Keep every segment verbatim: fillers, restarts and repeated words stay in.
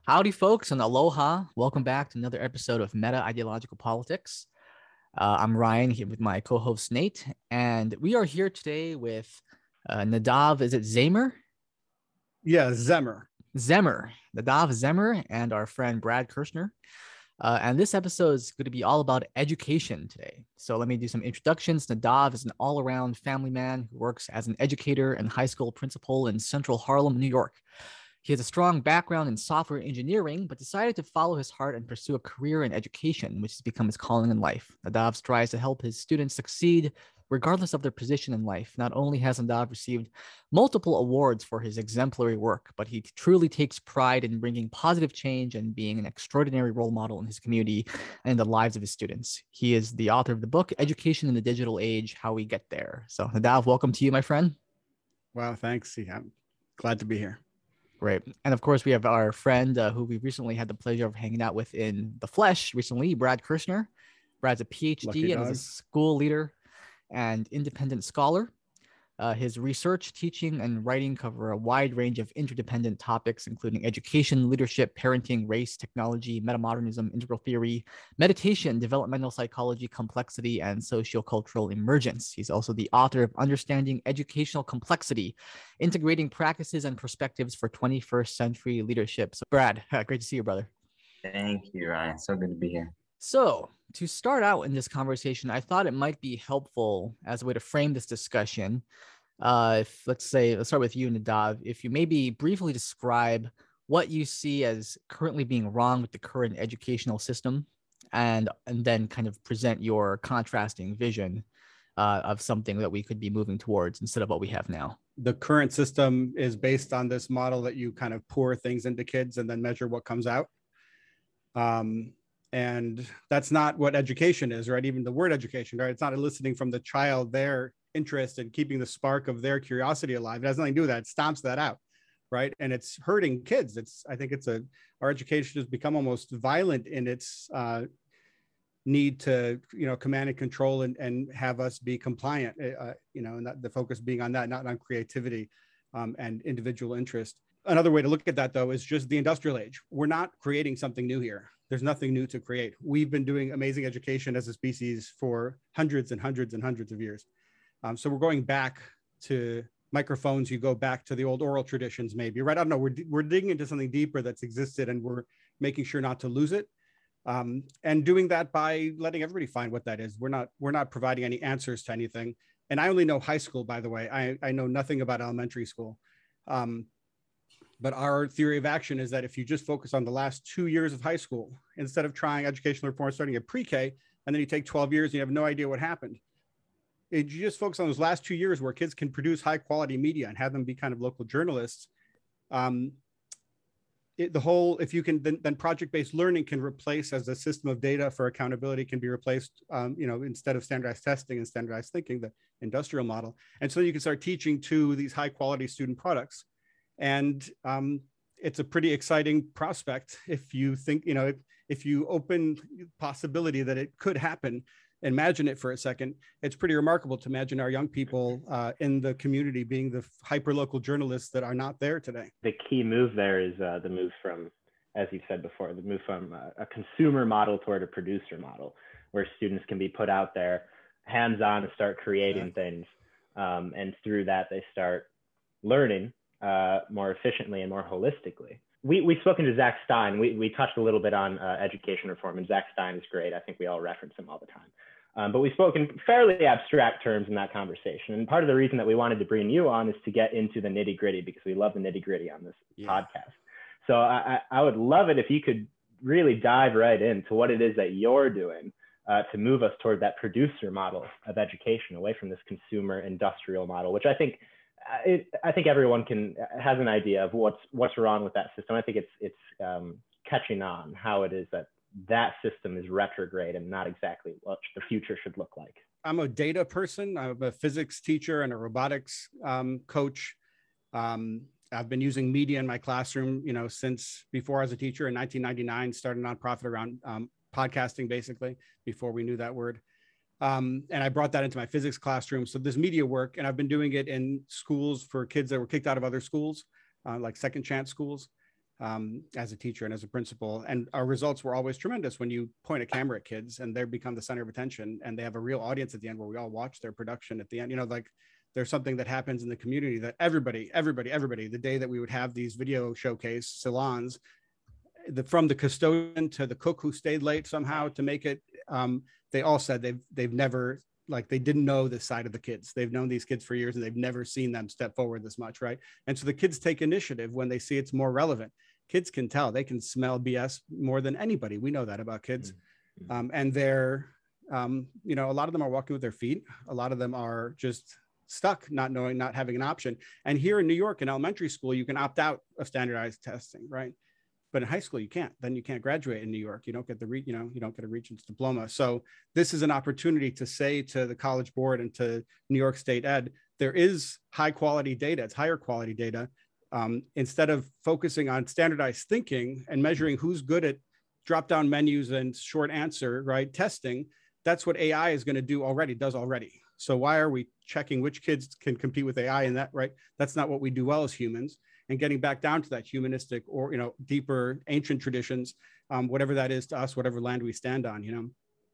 Howdy, folks, and aloha. Welcome back to another episode of Meta Ideological Politics. Uh, I'm Ryan here with my co host Nate, and we are here today with uh, Nadav. Is it Zamer? Yeah, Zemmer. Zemmer. Nadav Zemmer and our friend Brad Kirshner. Uh, and this episode is going to be all about education today. So let me do some introductions. Nadav is an all around family man who works as an educator and high school principal in central Harlem, New York. He has a strong background in software engineering, but decided to follow his heart and pursue a career in education, which has become his calling in life. Nadav strives to help his students succeed regardless of their position in life. Not only has Nadav received multiple awards for his exemplary work, but he truly takes pride in bringing positive change and being an extraordinary role model in his community and in the lives of his students. He is the author of the book, Education in the Digital Age, How We Get There. So Nadav, welcome to you, my friend. Wow, thanks. Yeah, I'm glad to be here. Great. And of course, we have our friend uh, who we recently had the pleasure of hanging out with in the flesh recently, Brad Kirshner. Brad's a P H D and is a school leader and independent scholar. Uh, his research, teaching, and writing cover a wide range of interdependent topics, including education, leadership, parenting, race, technology, metamodernism, integral theory, meditation, developmental psychology, complexity, and sociocultural emergence. He's also the author of Understanding Educational Complexity, Integrating Practices and Perspectives for twenty-first Century Leadership. So, Brad, great to see you, brother. Thank you, Ryan. So good to be here. So, to start out in this conversation, I thought it might be helpful as a way to frame this discussion. Uh, if let's say, let's start with you, Nadav, if you maybe briefly describe what you see as currently being wrong with the current educational system, and and then kind of present your contrasting vision uh, of something that we could be moving towards instead of what we have now. The current system is based on this model that you kind of pour things into kids and then measure what comes out. Um, and that's not what education is, right? Even the word education, right? It's not eliciting from the child their interest and keeping the spark of their curiosity alive. It has nothing to do with that. It stomps that out, right? And it's hurting kids. It's, I think it's a, our education has become almost violent in its uh, need to, you know, command and control and, and have us be compliant, uh, you know, and that, the focus being on that, not on creativity um, and individual interest. Another way to look at that, though, is just the industrial age. We're not creating something new here. There's nothing new to create. We've been doing amazing education as a species for hundreds and hundreds and hundreds of years. Um, so we're going back to microphones. You go back to the old oral traditions, maybe, right? I don't know. We're, we're digging into something deeper that's existed, and we're making sure not to lose it. Um, and doing that by letting everybody find what that is. We're not, we're not providing any answers to anything. And I only know high school, by the way. I, I know nothing about elementary school. Um, But our theory of action is that if you just focus on the last two years of high school, instead of trying educational reform starting at pre-K, and then you take twelve years and you have no idea what happened, it, you just focus on those last two years where kids can produce high quality media and have them be kind of local journalists. Um, it, the whole, if you can, then, then project-based learning can replace, as a system of data for accountability can be replaced, um, you know, instead of standardized testing and standardized thinking, the industrial model. And so you can start teaching to these high quality student products. And um, it's a pretty exciting prospect if you think, you know, if, if you open possibility that it could happen, imagine it for a second. It's pretty remarkable to imagine our young people uh, in the community being the hyper-local journalists that are not there today. The key move there is uh, the move from, as you've said before, the move from a, a consumer model toward a producer model, where students can be put out there hands-on and start creating exactly. things. Um, and through that, they start learning Uh, more efficiently and more holistically. We, we've spoken to Zach Stein. We, we touched a little bit on uh, education reform, and Zach Stein is great. I think we all reference him all the time. Um, but we spoke in fairly abstract terms in that conversation. And part of the reason that we wanted to bring you on is to get into the nitty gritty, because we love the nitty gritty on this yeah. podcast. So I, I would love it if you could really dive right into what it is that you're doing uh, to move us toward that producer model of education, away from this consumer industrial model, which I think It, I think everyone can has an idea of what's what's wrong with that system. I think it's it's um, catching on how it is that that system is retrograde and not exactly what the future should look like. I'm a data person. I'm a physics teacher and a robotics um, coach. Um, I've been using media in my classroom, you know, since before I was a teacher in nineteen ninety-nine. Started a nonprofit around um, podcasting, basically, before we knew that word. Um, and I brought that into my physics classroom. So this media work, and I've been doing it in schools for kids that were kicked out of other schools, uh, like second chance schools. um, as a teacher and as a principal. And our results were always tremendous when you point a camera at kids and they become the center of attention and they have a real audience at the end where we all watch their production at the end. You know, like there's something that happens in the community that everybody, everybody, everybody, the day that we would have these video showcase salons, the, from the custodian to the cook who stayed late somehow to make it, um, they all said they've, they've never, like they didn't know this side of the kids. They've known these kids for years and they've never seen them step forward this much, right? And so the kids take initiative when they see it's more relevant. Kids can tell, they can smell B S more than anybody. We know that about kids. Mm-hmm. Um, and they're, um, you know, a lot of them are walking with their feet. A lot of them are just stuck, not knowing, not having an option. And here in New York, in elementary school, you can opt out of standardized testing, right? But in high school, you can't. Then you can't graduate in New York. You don't get the, re, you know, you don't get a Regents diploma. So this is an opportunity to say to the College Board and to New York State Ed, there is high quality data. It's higher quality data. Um, instead of focusing on standardized thinking and measuring who's good at drop-down menus and short answer, right, testing, that's what A I is going to do already, does already. So why are we checking which kids can compete with A I in that, right? That's not what we do well as humans. And getting back down to that humanistic or, you know, deeper ancient traditions, um, whatever that is to us, whatever land we stand on, you know.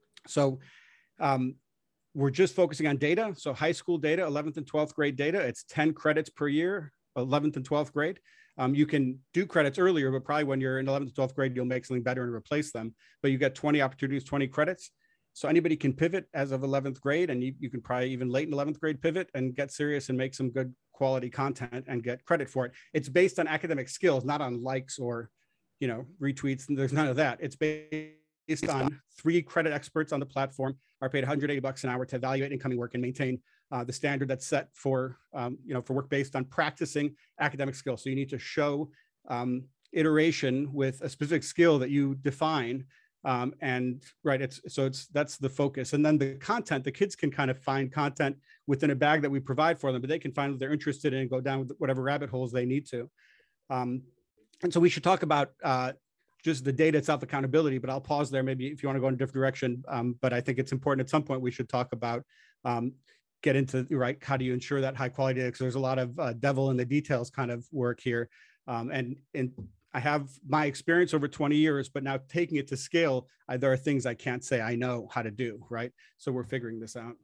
So um, we're just focusing on data. So high school data, eleventh and twelfth grade data, it's ten credits per year, eleventh and twelfth grade. Um, you can do credits earlier, but probably when you're in eleventh and twelfth grade, you'll make something better and replace them. But you get twenty opportunities, twenty credits. So anybody can pivot as of eleventh grade, and you, you can probably even late in eleventh grade pivot and get serious and make some good quality content and get credit for it. It's based on academic skills, not on likes or, you know, retweets. And there's none of that. It's based on three credit experts on the platform are paid one hundred eighty bucks an hour to evaluate incoming work and maintain uh, the standard that's set for, um, you know, for work based on practicing academic skills. So you need to show um, iteration with a specific skill that you define. Um, and right, it's so it's that's the focus. And then the content, the kids can kind of find content within a bag that we provide for them, but they can find what they're interested in and go down with whatever rabbit holes they need to. Um, and so we should talk about uh, just the data itself, accountability, but I'll pause there maybe if you want to go in a different direction. Um, but I think it's important at some point we should talk about, um, get into, right, how do you ensure that high quality data? Because there's a lot of uh, devil in the details kind of work here. Um, and, and I have my experience over twenty years, but now taking it to scale, I, there are things I can't say I know how to do, right? So we're figuring this out.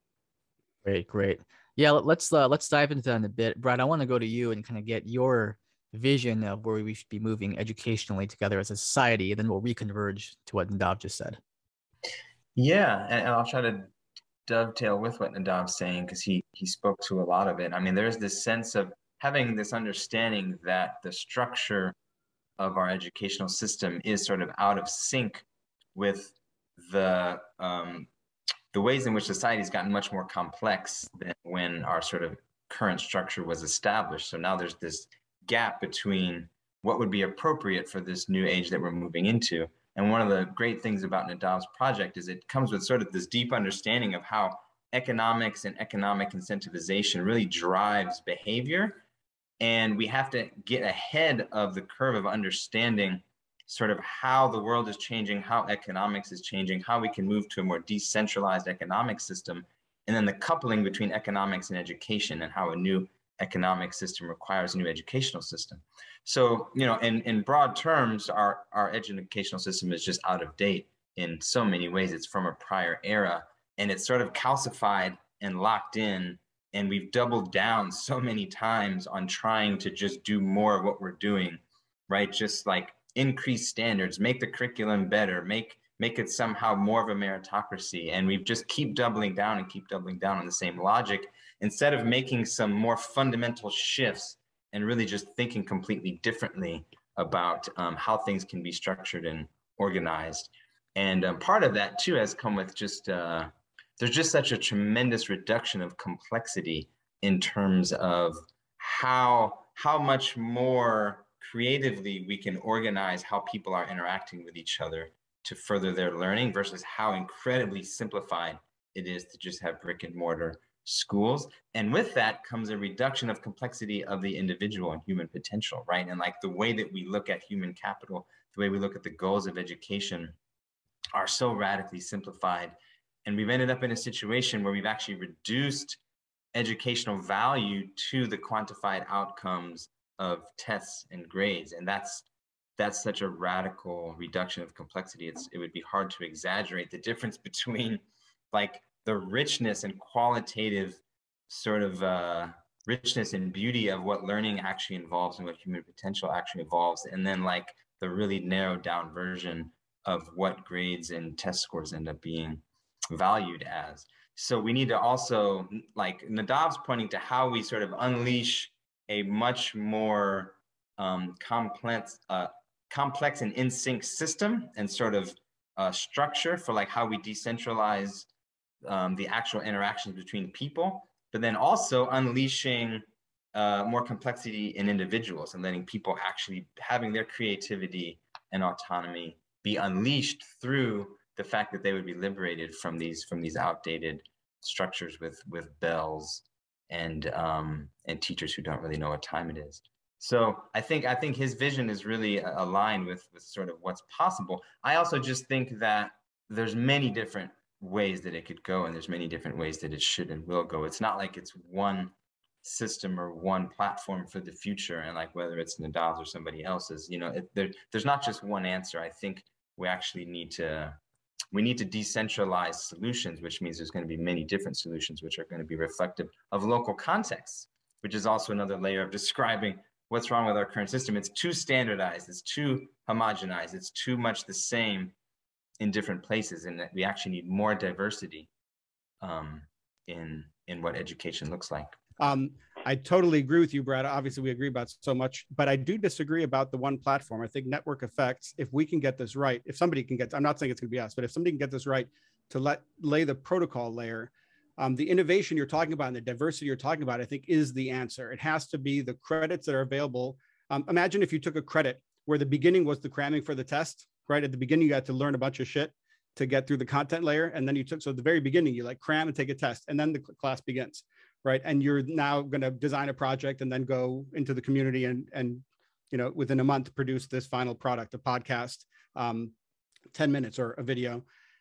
Great, great. Yeah, let's uh, let's dive into that in a bit. Brad, I want to go to you and kind of get your vision of where we should be moving educationally together as a society, and then we'll reconverge to what Nadav just said. Yeah, and I'll try to dovetail with what Nadav's saying because he he spoke to a lot of it. I mean, there's this sense of having this understanding that the structure of our educational system is sort of out of sync with the um, the ways in which society has gotten much more complex than when our sort of current structure was established. So now there's this gap between what would be appropriate for this new age that we're moving into. And one of the great things about Nadav's project is it comes with sort of this deep understanding of how economics and economic incentivization really drives behavior. And we have to get ahead of the curve of understanding sort of how the world is changing, how economics is changing, how we can move to a more decentralized economic system, and then the coupling between economics and education and how a new economic system requires a new educational system. So, you know, in, in broad terms, our, our educational system is just out of date in so many ways. It's from a prior era, and it's sort of calcified and locked in. And we've doubled down so many times on trying to just do more of what we're doing, right? Just like increase standards, make the curriculum better, make make it somehow more of a meritocracy. And we've just keep doubling down and keep doubling down on the same logic instead of making some more fundamental shifts and really just thinking completely differently about um, how things can be structured and organized. And um, part of that too has come with just, uh, there's just such a tremendous reduction of complexity in terms of how, how much more creatively we can organize how people are interacting with each other to further their learning versus how incredibly simplified it is to just have brick and mortar schools. And with that comes a reduction of complexity of the individual and human potential, right? And like the way that we look at human capital, the way we look at the goals of education are so radically simplified. And we've ended up in a situation where we've actually reduced educational value to the quantified outcomes of tests and grades. And that's that's such a radical reduction of complexity. It's, it would be hard to exaggerate the difference between like the richness and qualitative sort of uh, richness and beauty of what learning actually involves and what human potential actually involves, and then like the really narrowed down version of what grades and test scores end up being valued as. So we need to also, like Nadav's pointing to how we sort of unleash a much more um, complex, uh, complex and in sync system and sort of uh, structure for like how we decentralize um, the actual interactions between people, but then also unleashing uh, more complexity in individuals and letting people actually having their creativity and autonomy be unleashed through the fact that they would be liberated from these from these outdated structures with with bells and um, and teachers who don't really know what time it is. So I think I think his vision is really aligned with with sort of what's possible. I also just think that there's many different ways that it could go, and there's many different ways that it should and will go. It's not like it's one system or one platform for the future, and like whether it's Nadav's or somebody else's, you know, it, there, there's not just one answer. I think we actually need to we need to decentralize solutions, which means there's going to be many different solutions which are going to be reflective of local contexts, which is also another layer of describing what's wrong with our current system. It's too standardized, it's too homogenized, it's too much the same in different places, and that we actually need more diversity um, in in what education looks like. Um, I totally agree with you, Brad. Obviously, we agree about so much, but I do disagree about the one platform. I think network effects, if we can get this right, if somebody can get, I'm not saying it's going to be us, but if somebody can get this right to let lay the protocol layer, um, the innovation you're talking about and the diversity you're talking about, I think is the answer. It has to be the credits that are available. Um, imagine if you took a credit where the beginning was the cramming for the test, right? At the beginning, you had to learn a bunch of shit to get through the content layer. And then you took, so at the very beginning, you like cram and take a test, and then the class begins. Right. And you're now going to design a project and then go into the community and, and, you know, within a month, produce this final product, a podcast, um, ten minutes or a video.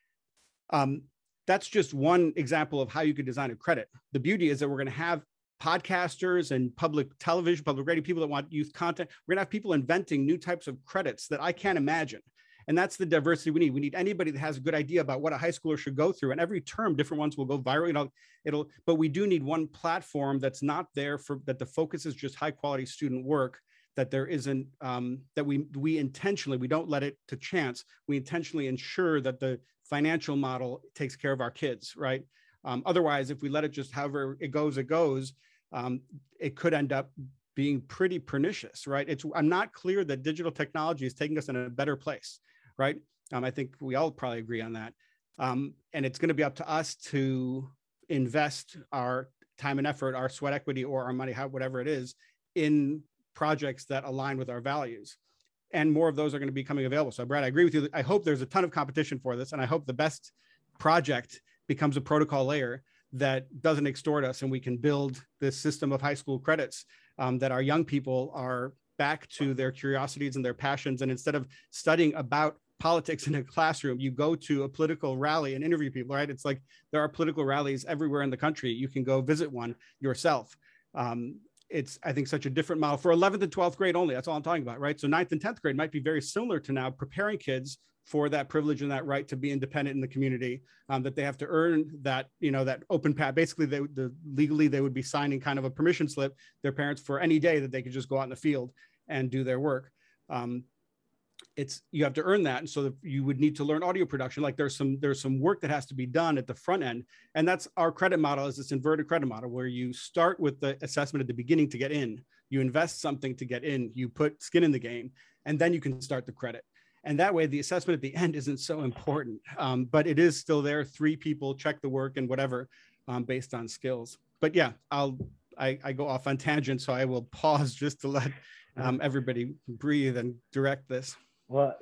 Um, that's just one example of how you could design a credit. The beauty is that we're going to have podcasters and public television, public radio, people that want youth content. We're going to have people inventing new types of credits that I can't imagine. And that's the diversity we need. We need anybody that has a good idea about what a high schooler should go through. And every term, different ones will go viral. You know, it'll. But we do need one platform that's not there for that. The focus is just high quality student work. That there isn't um, that we we intentionally we don't let it to chance. We intentionally ensure that the financial model takes care of our kids, right? Um, otherwise, if we let it just however it goes, it goes. Um, it could end up being pretty pernicious, right? It's. I'm not clear that digital technology is taking us in a better place. Right. Um, I think we all probably agree on that. Um, and it's going to be up to us to invest our time and effort, our sweat equity, or our money, how, whatever it is, in projects that align with our values. And more of those are going to be coming available. So, Brad, I agree with you. I hope there's a ton of competition for this. And I hope the best project becomes a protocol layer that doesn't extort us, and we can build this system of high school credits um, that our young people are back to their curiosities and their passions. And instead of studying about politics in a classroom, you go to a political rally and interview people, right? It's like there are political rallies everywhere in the country. You can go visit one yourself. Um, it's, I think, such a different model for eleventh and twelfth grade only. That's all I'm talking about, right? So ninth and tenth grade might be very similar to now preparing kids for that privilege and that right to be independent in the community, um, that they have to earn that, you know, that open path. Basically, they, the, legally, they would be signing kind of a permission slip, their parents, for any day that they could just go out in the field and do their work. Um, it's, you have to earn that. And so that you would need to learn audio production. Like there's some, there's some work that has to be done at the front end. And that's our credit model, is this inverted credit model where you start with the assessment at the beginning to get in, you invest something to get in, you put skin in the game, and then you can start the credit. And that way the assessment at the end isn't so important, um, but it is still there. Three people check the work and whatever um, based on skills. But yeah, I'll, I, I go off on tangent, so I will pause just to let um, everybody breathe and direct this. Well,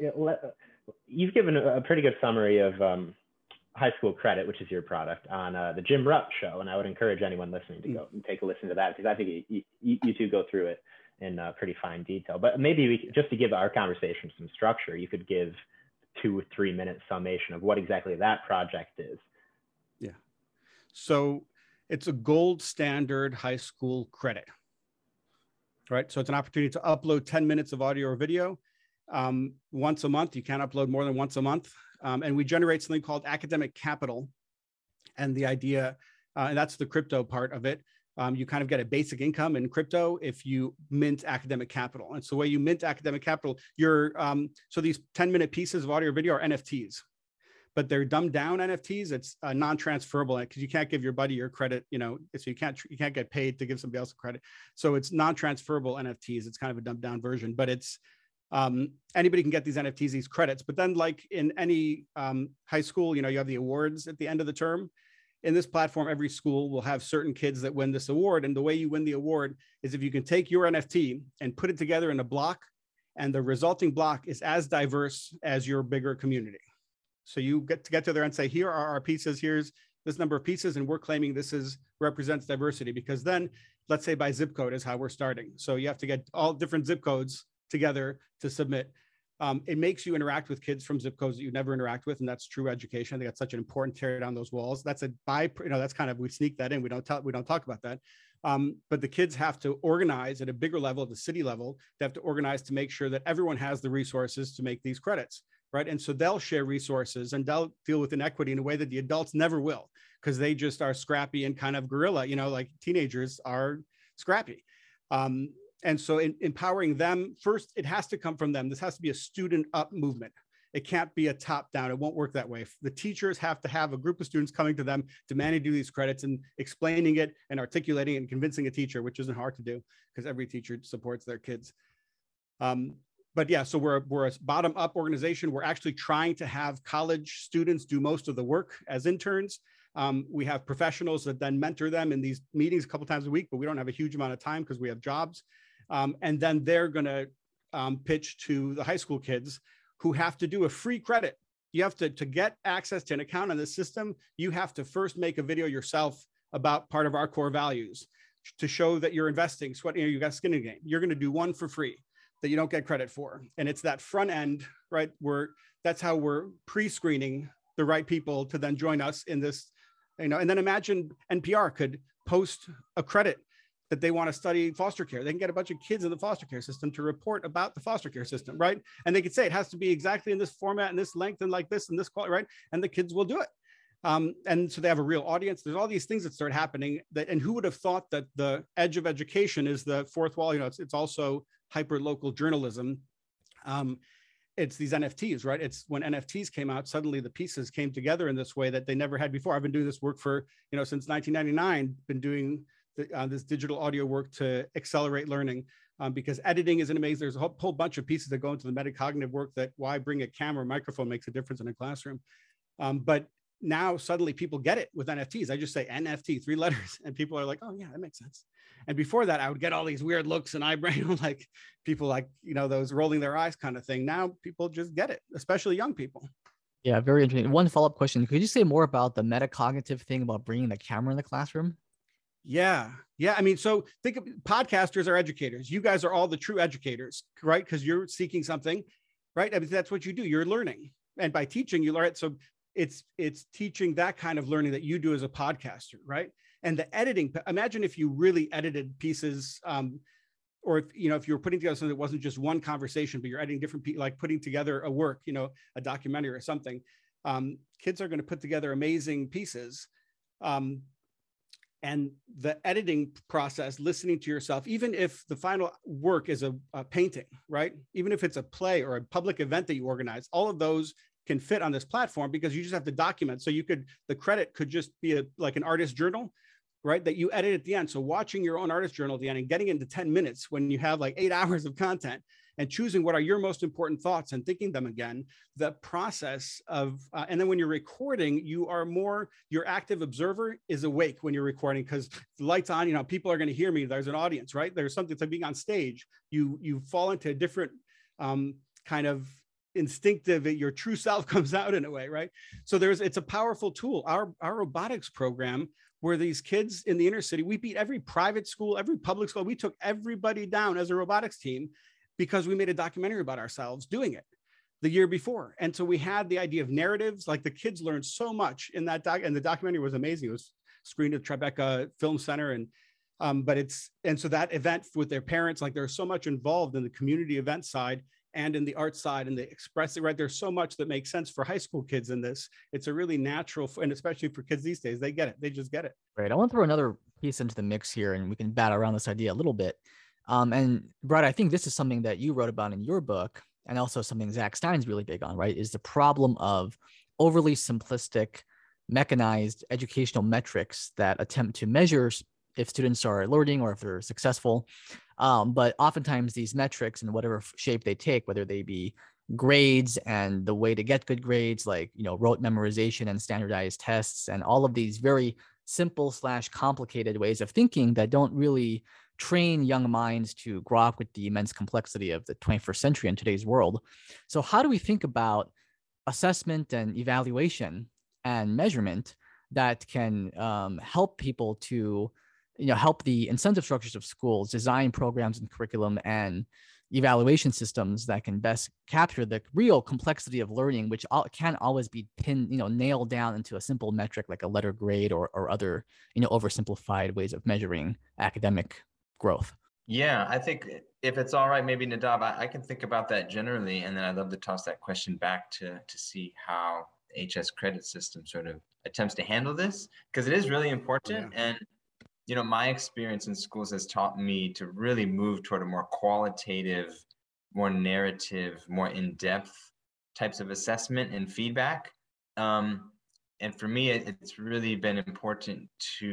you've given a pretty good summary of um, high school credit, which is your product, on uh, the Jim Rutt show. And I would encourage anyone listening to go and take a listen to that, because I think you, you, you two go through it in uh, pretty fine detail. But maybe we, just to give our conversation some structure, you could give two or three minute summation of what exactly that project is. Yeah. So it's a gold standard high school credit, right? So it's an opportunity to upload ten minutes of audio or video. um, once a month. You can't upload more than once a month. Um, and we generate something called academic capital. And the idea, uh, and that's the crypto part of it. Um, you kind of get a basic income in crypto if you mint academic capital. And so the way you mint academic capital, you're, um, so these ten minute pieces of audio or video are N F Ts, but they're dumbed down N F Ts. It's uh, non-transferable because you can't give your buddy your credit, you know, so you can't, you can't get paid to give somebody else credit. So it's non-transferable N F Ts. It's kind of a dumbed down version, but it's, um, anybody can get these N F Ts, these credits. But then like in any um, high school, you know, you have the awards at the end of the term. In this platform, every school will have certain kids that win this award. And the way you win the award is if you can take your N F T and put it together in a block, and the resulting block is as diverse as your bigger community. So you get to get to there and say, here are our pieces, here's this number of pieces, and we're claiming this is represents diversity, because then let's say by zip code is how we're starting. So you have to get all different zip codes together to submit. Um, it makes you interact with kids from zip codes that you never interact with, and that's true education. I think that's such an important tear down those walls. That's a by, you know, that's kind of, we sneak that in. We don't talk, we don't talk about that. Um, but the kids have to organize at a bigger level, at the city level. They have to organize to make sure that everyone has the resources to make these credits, right? And so they'll share resources and they'll deal with inequity in a way that the adults never will, because they just are scrappy and kind of guerrilla, you know, like teenagers are scrappy. Um, And so in, empowering them, first, it has to come from them. This has to be a student up movement. It can't be a top down. It won't work that way. The teachers have to have a group of students coming to them, demanding to do these credits and explaining it and articulating it and convincing a teacher, which isn't hard to do because every teacher supports their kids. Um, but yeah, so we're, we're a bottom up organization. We're actually trying to have college students do most of the work as interns. Um, we have professionals that then mentor them in these meetings a couple times a week, but we don't have a huge amount of time because we have jobs. Um, and then they're going to um, pitch to the high school kids who have to do a free credit. You have to, to get access to an account on the system, you have to first make a video yourself about part of our core values to show that you're investing, sweat, you know, you got skin in the game. You're going to do one for free that you don't get credit for. And it's that front end, right? Where that's how we're pre-screening the right people to then join us in this, you know, and then imagine N P R could post a credit that they want to study foster care. They can get a bunch of kids in the foster care system to report about the foster care system, right? And they could say it has to be exactly in this format and this length and like this and this quality, right? And the kids will do it. Um, and so they have a real audience. There's all these things that start happening that, and who would have thought that the edge of education is the fourth wall? You know, it's, it's also hyper-local journalism. Um, it's these N F Ts, right? It's when N F Ts came out, suddenly the pieces came together in this way that they never had before. I've been doing this work for, you know, since nineteen ninety-nine, been doing the, uh, this digital audio work to accelerate learning um, because editing is an amazing, there's a whole, whole bunch of pieces that go into the metacognitive work that why bring a camera, microphone makes a difference in a classroom. Um, but now suddenly people get it with N F Ts. I just say N F T, three letters, and people are like, oh yeah, that makes sense. And before that, I would get all these weird looks and eyebrow, like people like, you know, those rolling their eyes kind of thing. Now people just get it, especially young people. Yeah, very interesting. One follow-up question. Could you say more about the metacognitive thing about bringing the camera in the classroom? Yeah. Yeah. I mean, so think of podcasters are educators. You guys are all the true educators, right? Because you're seeking something, right? I mean, that's what you do. You're learning. And by teaching, you learn. So it's, it's teaching that kind of learning that you do as a podcaster, right? And the editing, imagine if you really edited pieces, um, or if, you know, if you were putting together something that wasn't just one conversation, but you're editing different people, like putting together a work, you know, a documentary or something. Um, kids are going to put together amazing pieces. Um, and the editing process, listening to yourself, even if the final work is a, a painting, right? Even if it's a play or a public event that you organize, all of those can fit on this platform because you just have to document. So you could, the credit could just be a, like an artist journal, right? That you edit at the end. So watching your own artist journal at the end and getting into ten minutes when you have like eight hours of content and choosing what are your most important thoughts and thinking them again, the process of, uh, and then when you're recording, you are more, your active observer is awake when you're recording because the light's on, you know, people are going to hear me. There's an audience, right? There's something to being on stage. You, you fall into a different um, kind of instinctive, your true self comes out in a way, right? So there's, it's a powerful tool. Our, our robotics program, where these kids in the inner city, we beat every private school, every public school. We took everybody down as a robotics team because we made a documentary about ourselves doing it the year before. And so we had the idea of narratives, like the kids learned so much in that doc, and the documentary was amazing. It was screened at Tribeca Film Center. And, um, but it's, and so that event with their parents, like there's so much involved in the community event side and in the art side and the expressive, right? There's so much that makes sense for high school kids in this. It's a really natural, and especially for kids these days, they get it. They just get it. Right. I want to throw another piece into the mix here, and we can bat around this idea a little bit. Um, and Brad, I think this is something that you wrote about in your book, and also something Zach Stein's really big on, right? Is the problem of overly simplistic, mechanized educational metrics that attempt to measure if students are learning or if they're successful. Um, but oftentimes these metrics, in whatever shape they take, whether they be grades and the way to get good grades, like, you know, rote memorization and standardized tests, and all of these very simple slash complicated ways of thinking that don't really train young minds to grok with the immense complexity of the twenty-first century in today's world. So how do we think about assessment and evaluation and measurement that can um, help people to, you know, help the incentive structures of schools design programs and curriculum and evaluation systems that can best capture the real complexity of learning, which all, can't always be pinned, you know, nailed down into a simple metric like a letter grade or, or other, you know, oversimplified ways of measuring academic growth. Yeah, I think if it's all right, maybe Nadav, I, I can think about that generally, and then I'd love to toss that question back to to see how the H S credit system sort of attempts to handle this, because it is really important. Yeah. And you know, my experience in schools has taught me to really move toward a more qualitative, more narrative, more in-depth types of assessment and feedback. Um, and for me, it, it's really been important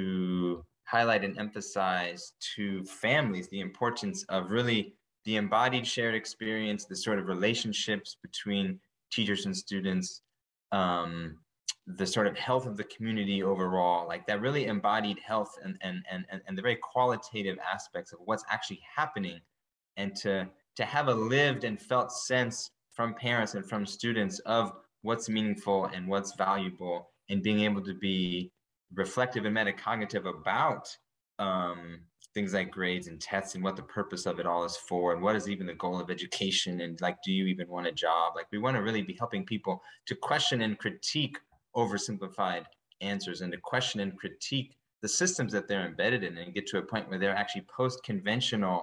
to highlight and emphasize to families the importance of really the embodied shared experience, the sort of relationships between teachers and students, um, the sort of health of the community overall, like that really embodied health and, and, and, and the very qualitative aspects of what's actually happening, and to, to have a lived and felt sense from parents and from students of what's meaningful and what's valuable, and being able to be reflective and metacognitive about um, things like grades and tests and what the purpose of it all is for, and what is even the goal of education, and like, do you even want a job? Like, we want to really be helping people to question and critique oversimplified answers, and to question and critique the systems that they're embedded in, and get to a point where they're actually post-conventional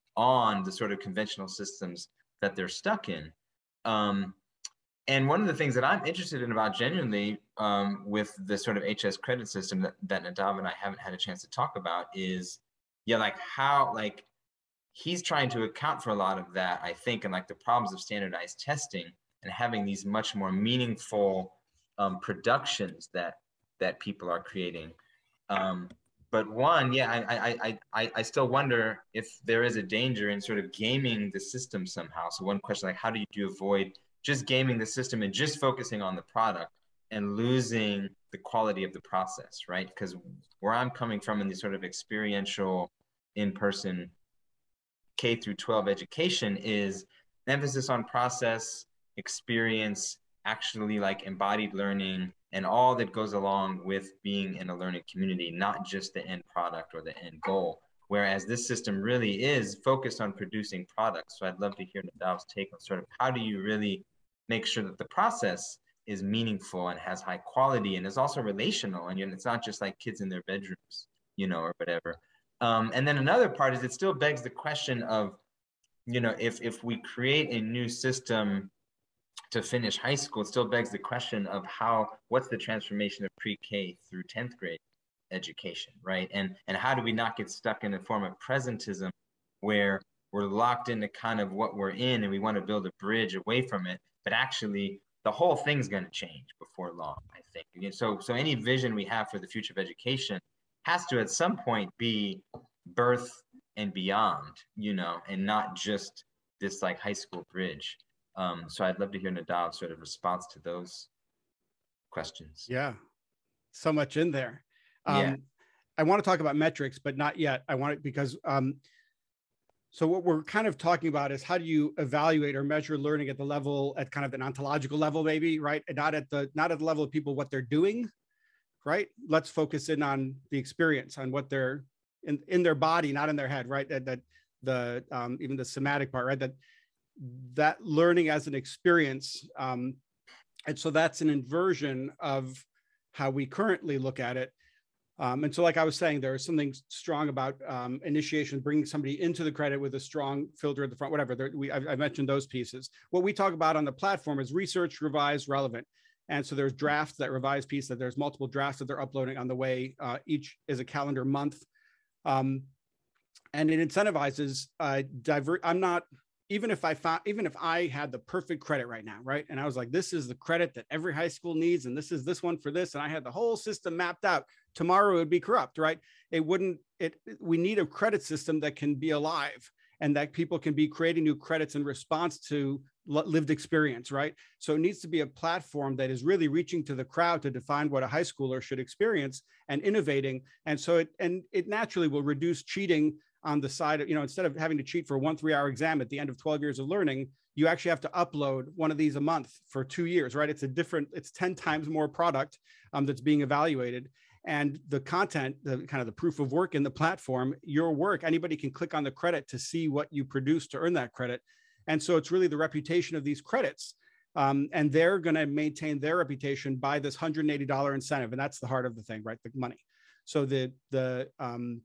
on the sort of conventional systems that they're stuck in. Um, and one of the things that I'm interested in about genuinely um, with the sort of H S credit system that, that Nadav and I haven't had a chance to talk about is, yeah, like how, like he's trying to account for a lot of that, I think, and like the problems of standardized testing and having these much more meaningful Um, productions that that people are creating. Um, but one, yeah, I, I I I still wonder if there is a danger in sort of gaming the system somehow. So one question, like, how do you, do you avoid just gaming the system and just focusing on the product and losing the quality of the process, right? Because where I'm coming from in the sort of experiential, in-person K through twelve education is emphasis on process, experience, actually like embodied learning, and all that goes along with being in a learning community, not just the end product or the end goal. Whereas this system really is focused on producing products. So I'd love to hear Nadav's take on sort of how do you really make sure that the process is meaningful and has high quality and is also relational, and you know, it's not just like kids in their bedrooms, you know, or whatever. Um, and then another part is it still begs the question of, you know, if if we create a new system to finish high school, it still begs the question of how, what's the transformation of pre-K through tenth grade education, right? And and how do we not get stuck in a form of presentism where we're locked into kind of what we're in and we want to build a bridge away from it, but actually the whole thing's going to change before long, I think. Again, so so any vision we have for the future of education has to at some point be birth and beyond, you know, and not just this like high school bridge. Um, so I'd love to hear Nadav's sort of response to those questions. Yeah, so much in there. Um, yeah. I want to talk about metrics, but not yet. I want it because, um, so what we're kind of talking about is how do you evaluate or measure learning at the level, at kind of an ontological level, maybe, right? And not at the, not at the level of people, what they're doing, right? Let's focus in on the experience, on what they're in, in their body, not in their head, right? That, that the, um, even the somatic part, right? That, that learning as an experience. Um, and so that's an inversion of how we currently look at it. Um, and so, like I was saying, there is something strong about um, initiation, bringing somebody into the credit with a strong filter at the front, whatever. There, we, I, I mentioned those pieces. What we talk about on the platform is research, revise, relevant. And so there's drafts that revise piece, that there's multiple drafts that they're uploading on the way. Uh, each is a calendar month. Um, and it incentivizes uh, divert. I'm not, even if I found, even if I had the perfect credit right now, right? And I was like, this is the credit that every high school needs, and this is this one for this, and I had the whole system mapped out. Tomorrow it would be corrupt, right? It wouldn't, it, we need a credit system that can be alive and that people can be creating new credits in response to lived experience, right? So it needs to be a platform that is really reaching to the crowd to define what a high schooler should experience and innovating. And so it, and it naturally will reduce cheating on the side of, you know, instead of having to cheat for one three hour exam at the end of twelve years of learning, you actually have to upload one of these a month for two years, right? It's a different, it's ten times more product um, that's being evaluated. And the content, the kind of the proof of work in the platform, your work, anybody can click on the credit to see what you produce to earn that credit. And so it's really the reputation of these credits. Um, and they're going to maintain their reputation by this one hundred eighty dollars incentive. And that's the heart of the thing, right? The money. So the, the, um,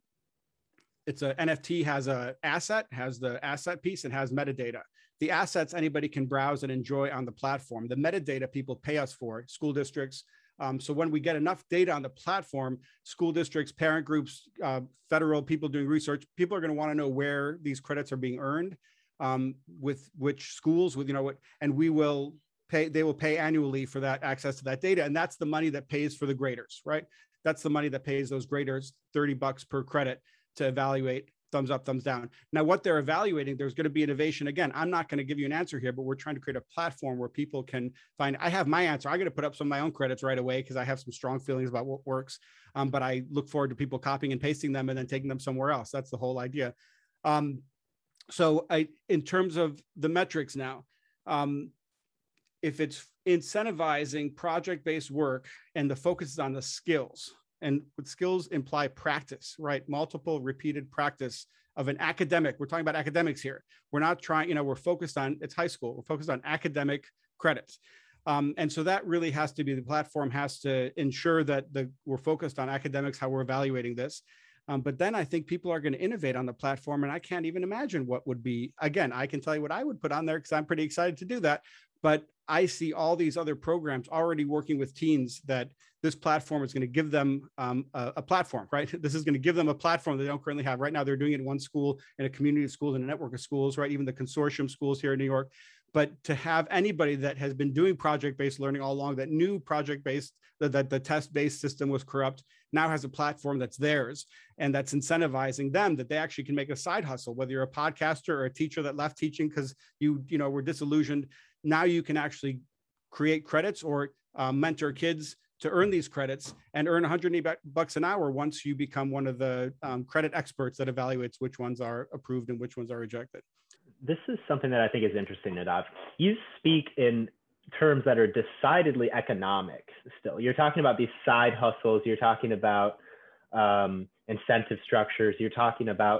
it's a N F T has a asset, has the asset piece, and has metadata. The assets anybody can browse and enjoy on the platform. The metadata people pay us for, school districts. Um, so when we get enough data on the platform, school districts, parent groups, uh, federal people doing research, people are going to want to know where these credits are being earned, um, with which schools, with, you know, what, and we will pay, they will pay annually for that access to that data. And that's the money that pays for the graders, right? That's the money that pays those graders thirty bucks per credit to evaluate thumbs up, thumbs down. Now, what they're evaluating, there's going to be innovation. Again, I'm not going to give you an answer here, but we're trying to create a platform where people can find, I have my answer. I'm going to put up some of my own credits right away because I have some strong feelings about what works. Um, but I look forward to people copying and pasting them and then taking them somewhere else. That's the whole idea. Um, so I, in terms of the metrics now, um, if it's incentivizing project-based work and the focus is on the skills, and with skills imply practice, right? Multiple repeated practice of an academic. We're talking about academics here. We're not trying, you know, we're focused on, it's high school. We're focused on academic credits. Um, and so that really has to be, the platform has to ensure that the, we're focused on academics, how we're evaluating this. Um, but then I think people are going to innovate on the platform, and I can't even imagine what would be, again, I can tell you what I would put on there because I'm pretty excited to do that. But I see all these other programs already working with teens that this platform is going to give them um, a, a platform, right? This is going to give them a platform they don't currently have. Right now, they're doing it in one school, in a community of schools, in a network of schools, right? Even the consortium schools here in New York. But to have anybody that has been doing project-based learning all along, that knew project-based, that, that the test-based system was corrupt, now has a platform that's theirs and that's incentivizing them, that they actually can make a side hustle, whether you're a podcaster or a teacher that left teaching because you, you know, were disillusioned. Now you can actually create credits or uh, mentor kids to earn these credits and earn one hundred eighty bucks an hour once you become one of the um, credit experts that evaluates which ones are approved and which ones are rejected. This is something that I think is interesting, Nadav. You speak in terms that are decidedly economic still. You're talking about these side hustles. You're talking about um, incentive structures. You're talking about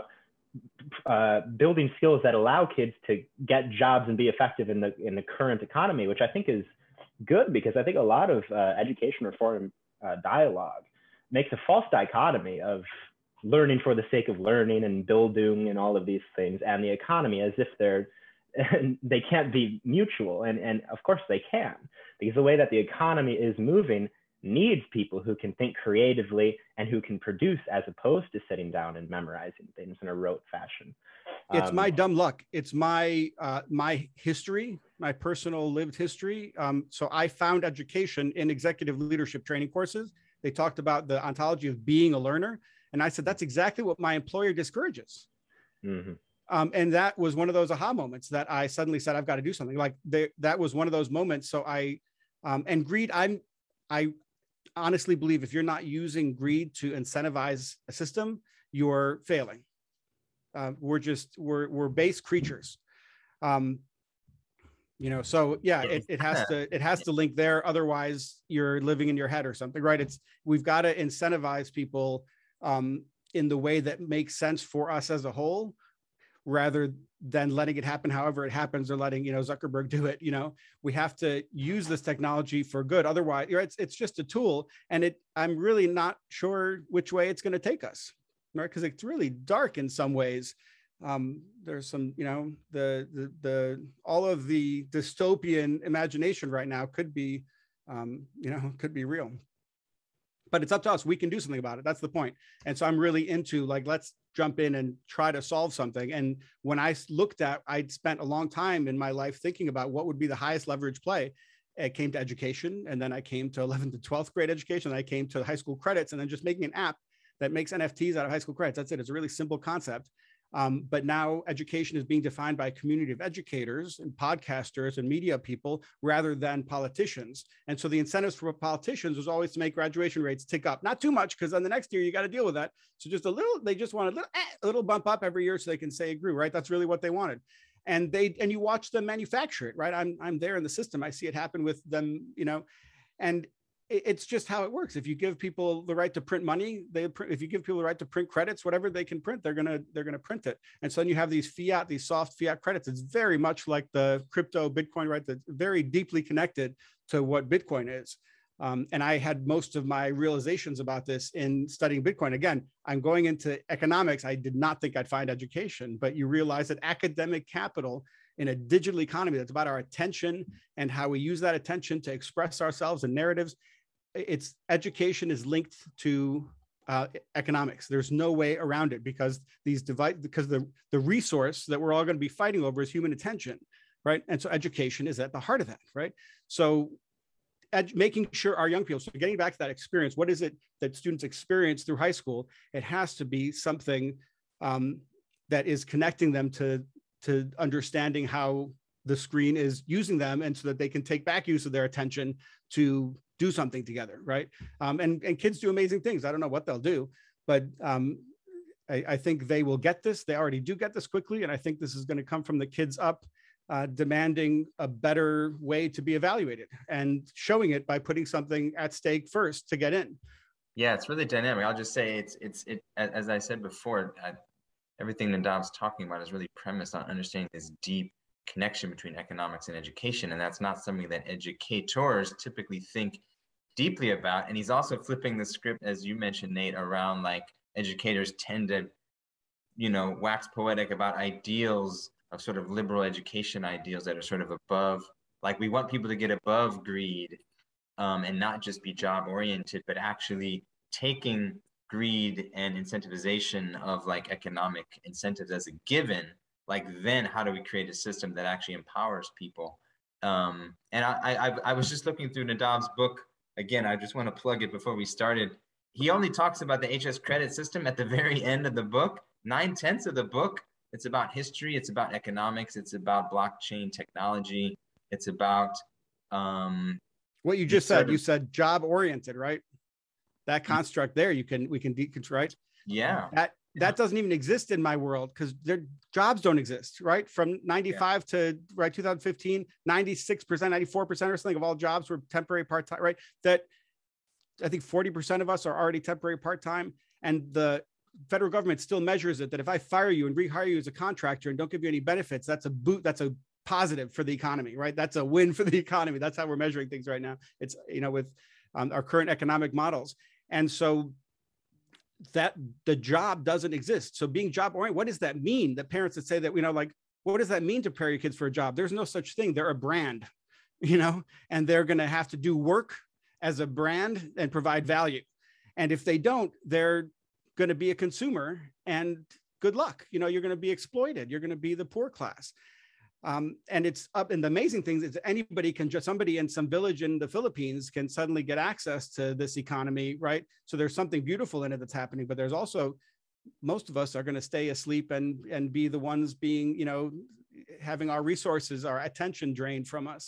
uh, building skills that allow kids to get jobs and be effective in the, in the current economy, which I think is good, because I think a lot of uh, education reform uh, dialogue makes a false dichotomy of learning for the sake of learning and Bildung and all of these things and the economy, as if they're they can't be mutual. And, and of course they can, because the way that the economy is moving needs people who can think creatively and who can produce, as opposed to sitting down and memorizing things in a rote fashion. It's Um, my dumb luck. It's my uh, my history, my personal lived history. Um, so I found education in executive leadership training courses. They talked about the ontology of being a learner. And I said, that's exactly what my employer discourages. mm-hmm. Um, and that was one of those aha moments that I suddenly said, I've got to do something. Like they, that was one of those moments. So I, um, and greed, I'm, I honestly believe if you're not using greed to incentivize a system, you're failing. Uh, we're just, we're, we're base creatures. Um, you know, so yeah, it, it has to, it has to link there. Otherwise you're living in your head or something, right? It's, we've got to incentivize people um, in the way that makes sense for us as a whole. rather than letting it happen however it happens, or letting, you know, Zuckerberg do it. You know, we have to use this technology for good. Otherwise, it's, it's just a tool. And it, I'm really not sure which way it's going to take us, right? Because it's really dark in some ways. Um, there's some, you know, the, the, the, all of the dystopian imagination right now could be, um, you know, could be real. But it's up to us. We can do something about it. That's the point. And so I'm really into, like, let's jump in and try to solve something. And when I looked at, I'd spent a long time in my life thinking about what would be the highest leverage play. It came to education, and then I came to eleventh to twelfth grade education. And I came to high school credits, and then just making an app that makes N F Ts out of high school credits. That's it. It's a really simple concept. Um, but now education is being defined by a community of educators and podcasters and media people rather than politicians. And so the incentives for politicians was always to make graduation rates tick up. Not too much, because then the next year you got to deal with that. So just a little, they just want a little, eh, a little bump up every year so they can say it grew, right? That's really what they wanted. And they, and you watch them manufacture it, right? I'm, I'm there in the system. I see it happen with them, you know, and it's just how it works. If you give people the right to print money, they print, if you give people the right to print credits, whatever they can print, they're gonna they're gonna print it. And so then you have these fiat, these soft fiat credits. It's very much like the crypto Bitcoin, right? That's very deeply connected to what Bitcoin is. Um, and I had most of my realizations about this in studying Bitcoin. Again, I'm going into economics. I did not think I'd find education, but you realize that academic capital in a digital economy that's about our attention and how we use that attention to express ourselves and narratives. It's education is linked to uh, economics. There's no way around it, because these device, because the, the resource that we're all going to be fighting over is human attention, right? And so education is at the heart of that, right? So ed- making sure our young people, so getting back to that experience, what is it that students experience through high school? It has to be something um, that is connecting them to, to understanding how the screen is using them, and so that they can take back use of their attention to do something together, right? Um, and, and kids do amazing things. I don't know what they'll do, but um, I, I think they will get this. They already do get this quickly. And I think this is going to come from the kids up, uh, demanding a better way to be evaluated and showing it by putting something at stake first to get in. Yeah, it's really dynamic. I'll just say it's, it's it as I said before, uh, everything Nadav's talking about is really premised on understanding this deep connection between economics and education. And that's not something that educators typically think deeply about. And he's also flipping the script, as you mentioned, Nate, around like educators tend to, you know, wax poetic about ideals of sort of liberal education ideals that are sort of above, like we want people to get above greed um, and not just be job oriented, but actually taking greed and incentivization of like economic incentives as a given. Like, then how do we create a system that actually empowers people? Um, and I, I, I was just looking through Nadav's book. Again, I just want to plug it before we started. He only talks about the H S credit system at the very end of the book. Nine tenths of the book, it's about history. It's about economics. It's about blockchain technology. It's about um, what you just said. sort of, you said job oriented, right? That construct there, you can we can deconstruct. Right? Yeah. That that doesn't even exist in my world, because their jobs don't exist, right? From ninety-five yeah. to right two thousand fifteen, ninety-six percent, ninety-four percent or something of all jobs were temporary part-time, right? That I think forty percent of us are already temporary part-time. And the federal government still measures it that if I fire you and rehire you as a contractor and don't give you any benefits, that's a boot, that's a positive for the economy, right? That's a win for the economy. That's how we're measuring things right now. It's, you know, with um, our current economic models. And so that the job doesn't exist. So being job oriented, what does that mean? The parents that say that, you know, like, what does that mean to prepare your kids for a job? There's no such thing. They're a brand, you know, and they're going to have to do work as a brand and provide value. And if they don't, they're going to be a consumer, and good luck. You know, you're going to be exploited. You're going to be the poor class. Um, and it's up. And the amazing thing is anybody can just, somebody in some village in the Philippines can suddenly get access to this economy, right? So there's something beautiful in it that's happening, but there's also, most of us are going to stay asleep and, and be the ones being, you know, having our resources, our attention drained from us.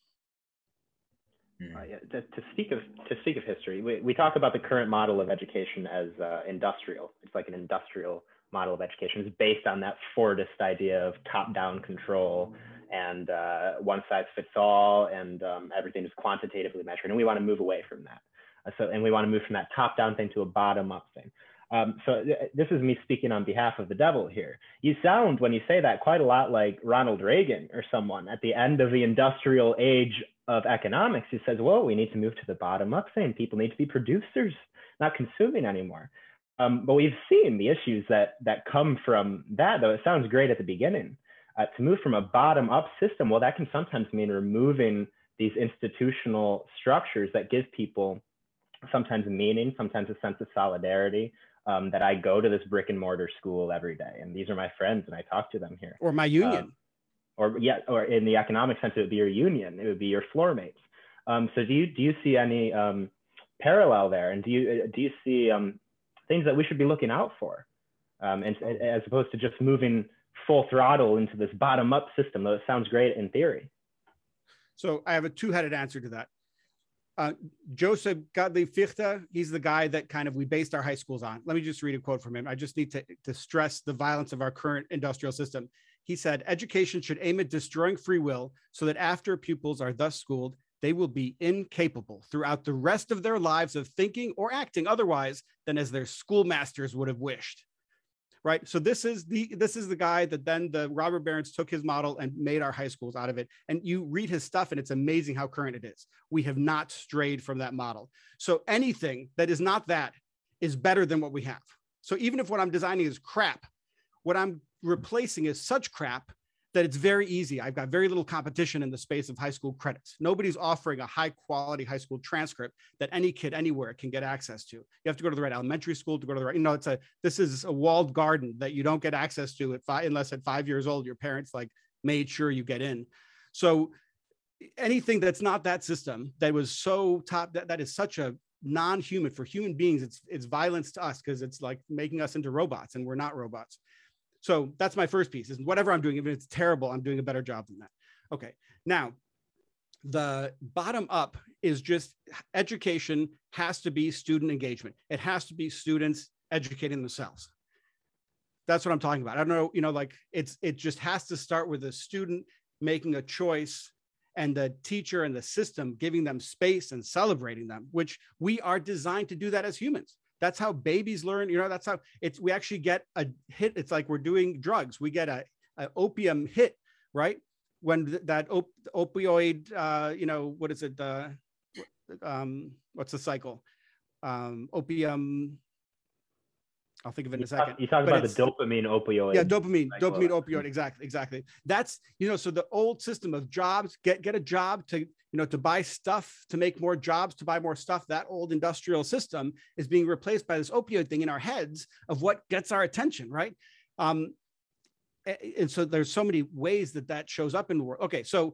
Uh, yeah, to, to speak of to speak of history, we, we talk about the current model of education as uh, industrial. It's like an industrial model of education. It's based on that Fordist idea of top-down control and uh, one size fits all, and um, everything is quantitatively measured. And we want to move away from that. Uh, so, and we want to move from that top-down thing to a bottom-up thing. Um, so th- this is me speaking on behalf of the devil here. You sound, when you say that, quite a lot like Ronald Reagan or someone at the end of the industrial age of economics who says, whoa, we need to move to the bottom up, saying people need to be producers, not consuming anymore. Um, but we've seen the issues that, that come from that, though it sounds great at the beginning. Uh, to move from a bottom up system, well, that can sometimes mean removing these institutional structures that give people sometimes meaning, sometimes a sense of solidarity, um, that I go to this brick and mortar school every day, and these are my friends, and I talk to them here. Or my union. Um, or yeah, or in the economic sense, it would be your union, it would be your floor mates. Um, so do you do you see any um, parallel there, and do you do you see um, things that we should be looking out for, um, and as opposed to just moving full throttle into this bottom up system, though it sounds great in theory? So I have a two-headed answer to that. Uh, Joseph Gottlieb Fichte, he's the guy that kind of we based our high schools on. Let me just read a quote from him. I just need to, to stress the violence of our current industrial system. He said, education should aim at destroying free will so that after pupils are thus schooled, they will be incapable throughout the rest of their lives of thinking or acting otherwise than as their schoolmasters would have wished. Right. So this is the this is the guy that then the Robert Behrens took his model and made our high schools out of it. And you read his stuff and it's amazing how current it is. We have not strayed from that model. So anything that is not that is better than what we have. So even if what I'm designing is crap, what I'm replacing is such crap that it's very easy. I've got very little competition in the space of high school credits. Nobody's offering a high quality high school transcript that any kid anywhere can get access to. You have to go to the right elementary school to go to the right, you know, it's a, this is a walled garden that you don't get access to at five, unless at five years old, your parents like made sure you get in. So anything that's not that system that was so top, that, that is such a non-human for human beings, it's, it's violence to us because it's like making us into robots and we're not robots. So that's my first piece is whatever I'm doing, if it's terrible, I'm doing a better job than that. Okay. Now, the bottom up is just education has to be student engagement. It has to be students educating themselves. That's what I'm talking about. I don't know, you know, like it's, it just has to start with a student making a choice and the teacher and the system giving them space and celebrating them, which we are designed to do that as humans. That's how babies learn. You know, that's how it's, we actually get a hit. It's like we're doing drugs. We get a, a opium hit, right? When th that op opioid, uh, you know, what is it? Uh, um, what's the cycle? Um, opium. I'll think of it in you a second. Talk, you talk about the dopamine opioid. Yeah, dopamine, cycle. dopamine opioid. Exactly, exactly. That's, you know, so the old system of jobs, get get a job to, you know, to buy stuff, to make more jobs, to buy more stuff. That old industrial system is being replaced by this opioid thing in our heads of what gets our attention, right? Um, and so there's so many ways that that shows up in the world. Okay, so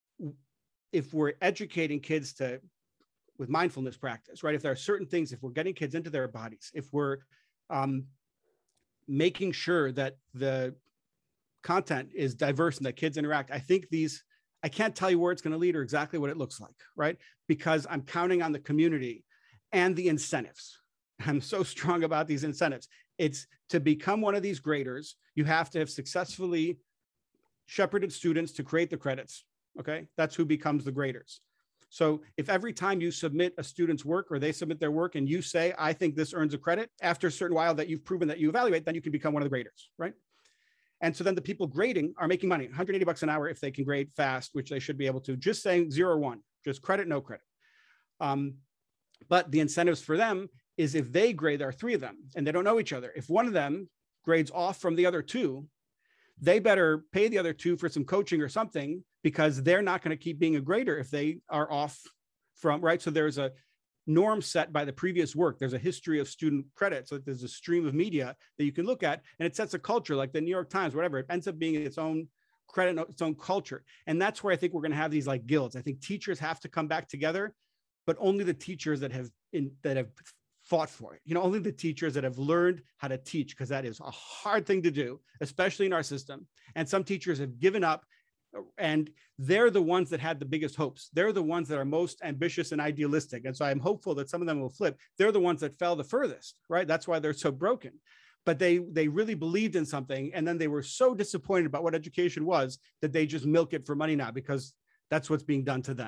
if we're educating kids to, with mindfulness practice, right? If there are certain things, if we're getting kids into their bodies, if we're um, making sure that the content is diverse and that kids interact, I think these, I can't tell you where it's going to lead or exactly what it looks like, right? Because I'm counting on the community and the incentives. I'm so strong about these incentives. It's to become one of these graders, you have to have successfully shepherded students to create the credits, okay? That's who becomes the graders. So if every time you submit a student's work or they submit their work and you say, I think this earns a credit, after a certain while that you've proven that you evaluate, then you can become one of the graders, right? And so then the people grading are making money, one hundred eighty bucks an hour if they can grade fast, which they should be able to, just saying zero or one, just credit, no credit. Um, but the incentives for them is if they grade, there are three of them and they don't know each other. If one of them grades off from the other two, they better pay the other two for some coaching or something because they're not going to keep being a grader if they are off from, right? So there's a norm set by the previous work. There's a history of student credit. So there's a stream of media that you can look at and it sets a culture like the New York Times, whatever. It ends up being its own credit, its own culture. And that's where I think we're going to have these like guilds. I think teachers have to come back together, but only the teachers that have in, that have fought for it. You know, only the teachers that have learned how to teach, because that is a hard thing to do, especially in our system. And some teachers have given up, and they're the ones that had the biggest hopes. They're the ones that are most ambitious and idealistic. And so I'm hopeful that some of them will flip. They're the ones that fell the furthest, right? That's why they're so broken. But they, they really believed in something. And then they were so disappointed about what education was that they just milk it for money now because that's what's being done to them.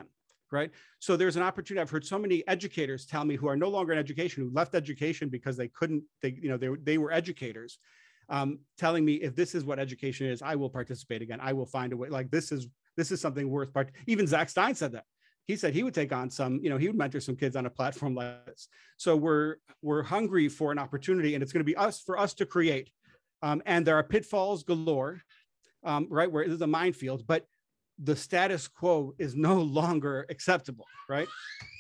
right? So there's an opportunity. I've heard so many educators tell me who are no longer in education, who left education because they couldn't, they, you know, they, they were educators, um, telling me, if this is what education is, I will participate again. I will find a way. Like this is, this is something worth part. Even Zach Stein said that. He said he would take on some, you know, he would mentor some kids on a platform like this. So we're, we're hungry for an opportunity, and it's going to be us, for us to create. Um, and there are pitfalls galore, um, right? Where it is a minefield, but the status quo is no longer acceptable, right?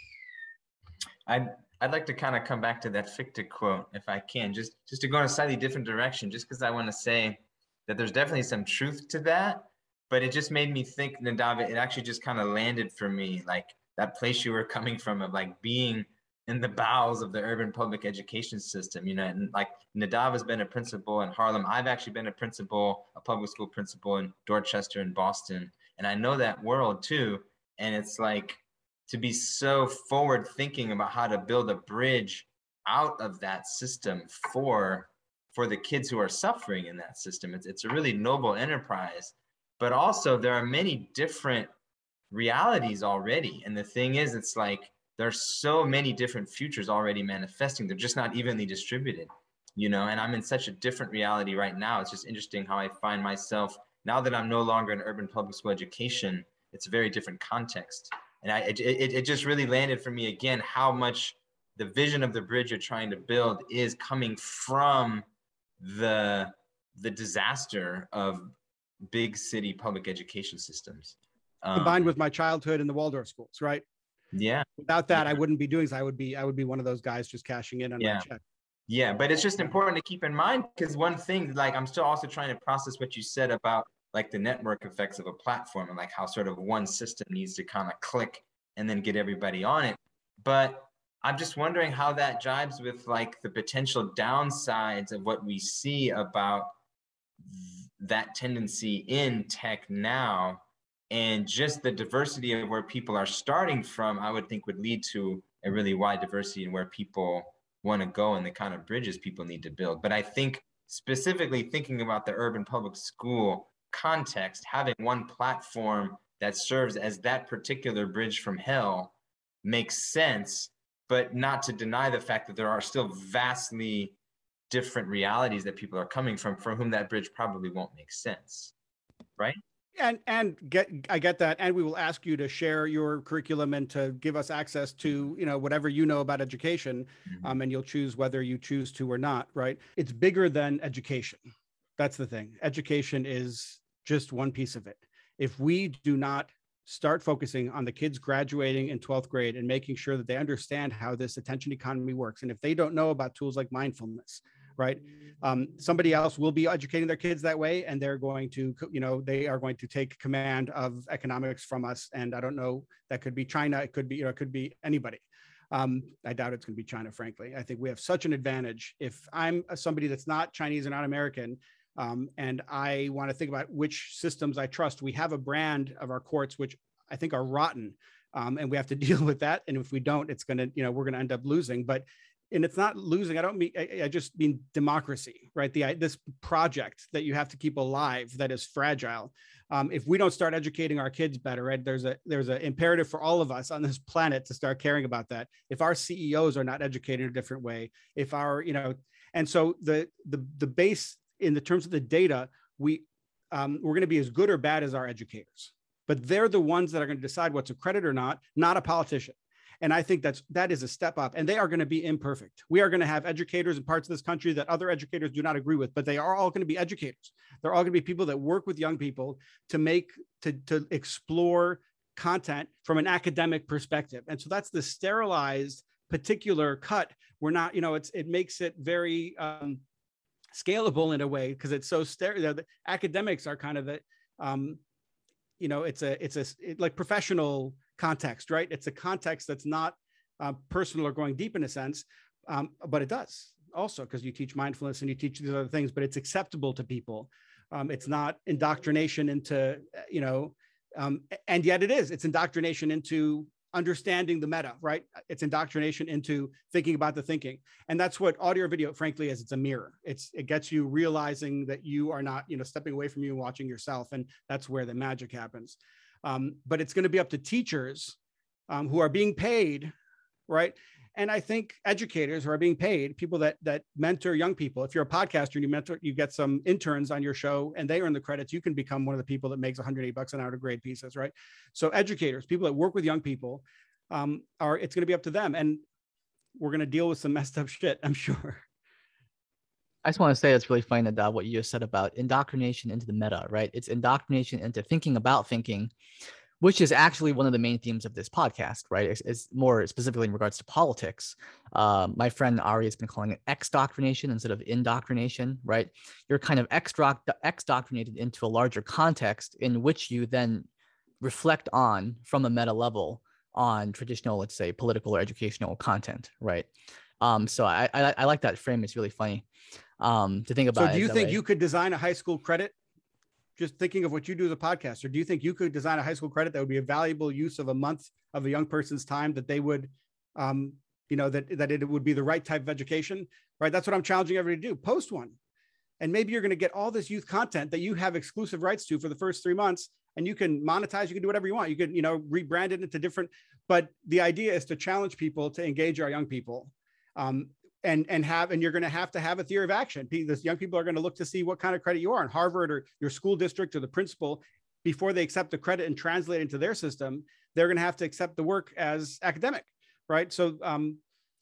I'd, I'd like to kind of come back to that Fichte quote, if I can, just, just to go in a slightly different direction, just because I want to say that there's definitely some truth to that, but it just made me think, Nadav, it actually just kind of landed for me, like that place you were coming from of like being in the bowels of the urban public education system, you know, and like Nadav has been a principal in Harlem. I've actually been a principal, a public school principal in Dorchester and Boston. And I know that world too. And it's like to be so forward thinking about how to build a bridge out of that system for, for the kids who are suffering in that system. It's, it's a really noble enterprise, but also there are many different realities already. And the thing is, it's like, there's so many different futures already manifesting. They're just not evenly distributed, you know, and I'm in such a different reality right now. It's just interesting how I find myself now that I'm no longer in urban public school education. It's a very different context. And I, it, it, it just really landed for me again, how much the vision of the bridge you're trying to build is coming from the, the disaster of big city public education systems. Um, Combined with my childhood in the Waldorf schools, right? Yeah. Without that, yeah. I wouldn't be doing. I would be. I would be one of those guys just cashing in on yeah. my check. Yeah, but it's just important to keep in mind, because one thing, like I'm still also trying to process what you said about like the network effects of a platform and like how sort of one system needs to kind of click and then get everybody on it. But I'm just wondering how that jives with like the potential downsides of what we see about that tendency in tech now. And just the diversity of where people are starting from, I would think would lead to a really wide diversity in where people want to go and the kind of bridges people need to build. But I think specifically thinking about the urban public school context, having one platform that serves as that particular bridge from hell makes sense, but not to deny the fact that there are still vastly different realities that people are coming from, for whom that bridge probably won't make sense, right? And and get I get that, and we will ask you to share your curriculum and to give us access to, you know, whatever you know about education, mm-hmm. um, and you'll choose whether you choose to or not. Right? It's bigger than education. That's the thing. Education is just one piece of it. If we do not start focusing on the kids graduating in twelfth grade and making sure that they understand how this attention economy works, and if they don't know about tools like mindfulness, right? Um, somebody else will be educating their kids that way, and they're going to, you know, they are going to take command of economics from us. And I don't know, that could be China. It could be, you know, it could be anybody. Um, I doubt it's going to be China, frankly. I think we have such an advantage. If I'm somebody that's not Chinese or not American, um, and I want to think about which systems I trust, we have a brand of our courts, which I think are rotten. Um, and we have to deal with that. And if we don't, it's going to, you know, we're going to end up losing. But and it's not losing. I don't mean, I, I just mean democracy, right? The, this project that you have to keep alive that is fragile. Um, if we don't start educating our kids better, right? There's a, there's an imperative for all of us on this planet to start caring about that. If our C E Os are not educated in a different way, if our, you know, and so the, the, the base in the terms of the data, we, um, we're going to be as good or bad as our educators, but they're the ones that are going to decide what's a credit or not, not a politician. And I think that's, that is a step up, and they are going to be imperfect. We are going to have educators in parts of this country that other educators do not agree with, but they are all going to be educators. They're all going to be people that work with young people to make, to, to explore content from an academic perspective. And so that's the sterilized particular cut. We're not, you know, it's, it makes it very um, scalable in a way, because it's so sterile. You know, the academics are kind of, a, um, you know, it's a, it's a, it, like professional context, right? It's a context that's not uh, personal or going deep in a sense, um, but it does also, because you teach mindfulness and you teach these other things, but it's acceptable to people. Um, it's not indoctrination into, you know, um, and yet it is, it's indoctrination into understanding the meta, right? It's indoctrination into thinking about the thinking. And that's what audio or video, frankly, is. It's a mirror. It's, it gets you realizing that you are not, you know, stepping away from you and watching yourself. And that's where the magic happens. Um, but it's going to be up to teachers um, who are being paid, right? And I think educators who are being paid, people that that mentor young people. If you're a podcaster and you mentor, you get some interns on your show and they earn the credits, you can become one of the people that makes one hundred eight bucks an hour to grade pieces, right? So educators, people that work with young people, um, are it's going to be up to them. And we're going to deal with some messed up shit, I'm sure. I just want to say it's really funny, Nadav, what you just said about indoctrination into the meta, right? It's indoctrination into thinking about thinking, which is actually one of the main themes of this podcast, right? It's, it's more specifically in regards to politics. Uh, my friend Ari has been calling it exdoctrination instead of indoctrination, right? You're kind of exdoctrinated into a larger context in which you then reflect on from a meta level on traditional, let's say, political or educational content, right? Um, so I, I I like that frame. It's really funny um, to think about. So do you it think way. you could design a high school credit? Just thinking of what you do as a podcaster, do you think you could design a high school credit that would be a valuable use of a month of a young person's time that they would, um, you know, that, that it would be the right type of education, right? That's what I'm challenging everybody to do. Post one. And maybe you're going to get all this youth content that you have exclusive rights to for the first three months. And you can monetize, you can do whatever you want. You can, you know, rebrand it into different, but the idea is to challenge people to engage our young people. Um, And, and have, and you're going to have to have a theory of action. These young people are going to look to see what kind of credit you are in Harvard or your school district or the principal before they accept the credit and translate it into their system. They're going to have to accept the work as academic, right? So um,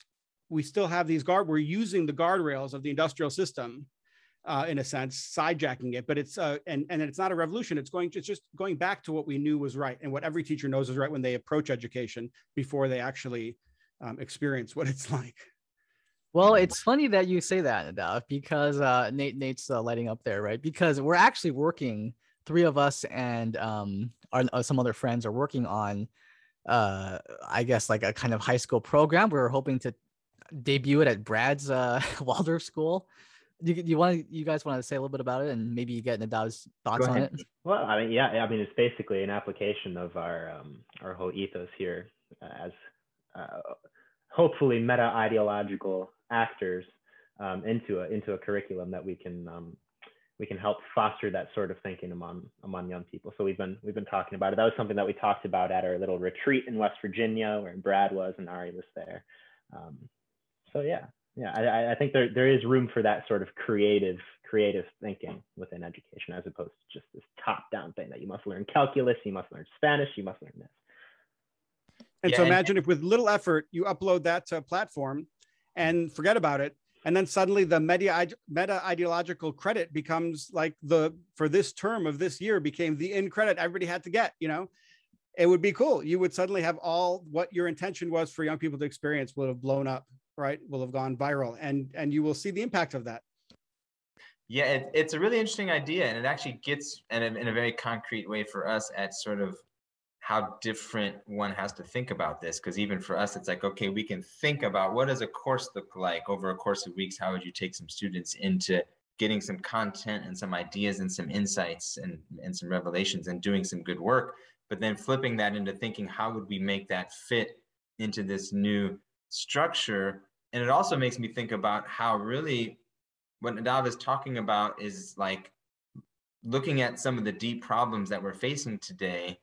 we still have these guard, we're using the guardrails of the industrial system uh, in a sense, sidejacking it, but it's, uh, and, and it's not a revolution. It's going, it's just going back to what we knew was right and what every teacher knows is right when they approach education before they actually um, experience what it's like. Well, it's funny that you say that, Nadav, because uh, Nate Nate's uh, lighting up there, right? Because we're actually working, three of us and um, our, uh, some other friends are working on, uh, I guess, like a kind of high school program. We're hoping to debut it at Brad's uh, Waldorf school. Do you, you want you guys want to say a little bit about it and maybe get Nadav's thoughts on it? Well, I mean, yeah, I mean, it's basically an application of our um, our whole ethos here as uh, hopefully meta ideological actors um, into a into a curriculum that we can um, we can help foster that sort of thinking among among young people. So we've been we've been talking about it. That was something that we talked about at our little retreat in West Virginia, where Brad was and Ari was there. Um, so yeah, yeah, I, I think there there is room for that sort of creative creative thinking within education, as opposed to just this top down thing that you must learn calculus, you must learn Spanish, you must learn this. And yeah, so and- imagine if with little effort you upload that to a platform and forget about it. And then suddenly the meta, meta ideological credit becomes like the, for this term of this year became the in credit everybody had to get, you know, it would be cool. You would suddenly have all what your intention was for young people to experience will have blown up, right? Will have gone viral and, and you will see the impact of that. Yeah, it, it's a really interesting idea. And it actually gets in a, in a very concrete way for us at sort of how different one has to think about this. Because even for us, it's like, okay, we can think about what does a course look like over a course of weeks? How would you take some students into getting some content and some ideas and some insights and, and some revelations and doing some good work, but then flipping that into thinking, how would we make that fit into this new structure? And it also makes me think about how really what Nadav is talking about is like looking at some of the deep problems that we're facing today.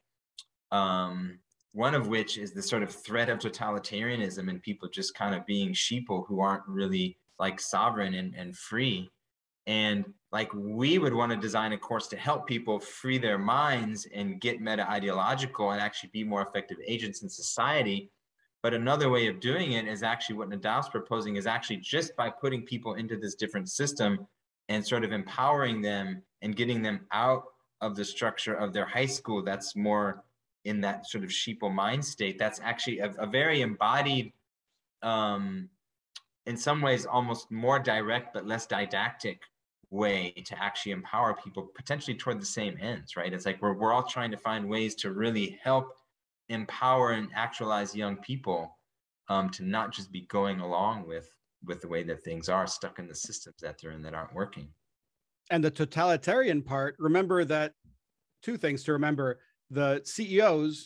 Um, one of which is the sort of threat of totalitarianism and people just kind of being sheeple who aren't really like sovereign and, and free. And like we would want to design a course to help people free their minds and get meta ideological and actually be more effective agents in society. But another way of doing it is actually what Nadav's proposing is actually just by putting people into this different system and sort of empowering them and getting them out of the structure of their high school that's more in that sort of sheeple mind state. That's actually a, a very embodied, um, in some ways, almost more direct but less didactic way to actually empower people potentially toward the same ends, right? It's like we're, we're all trying to find ways to really help empower and actualize young people um, to not just be going along with, with the way that things are, stuck in the systems that they're in that aren't working. And the totalitarian part, remember that two things to remember. The C E Os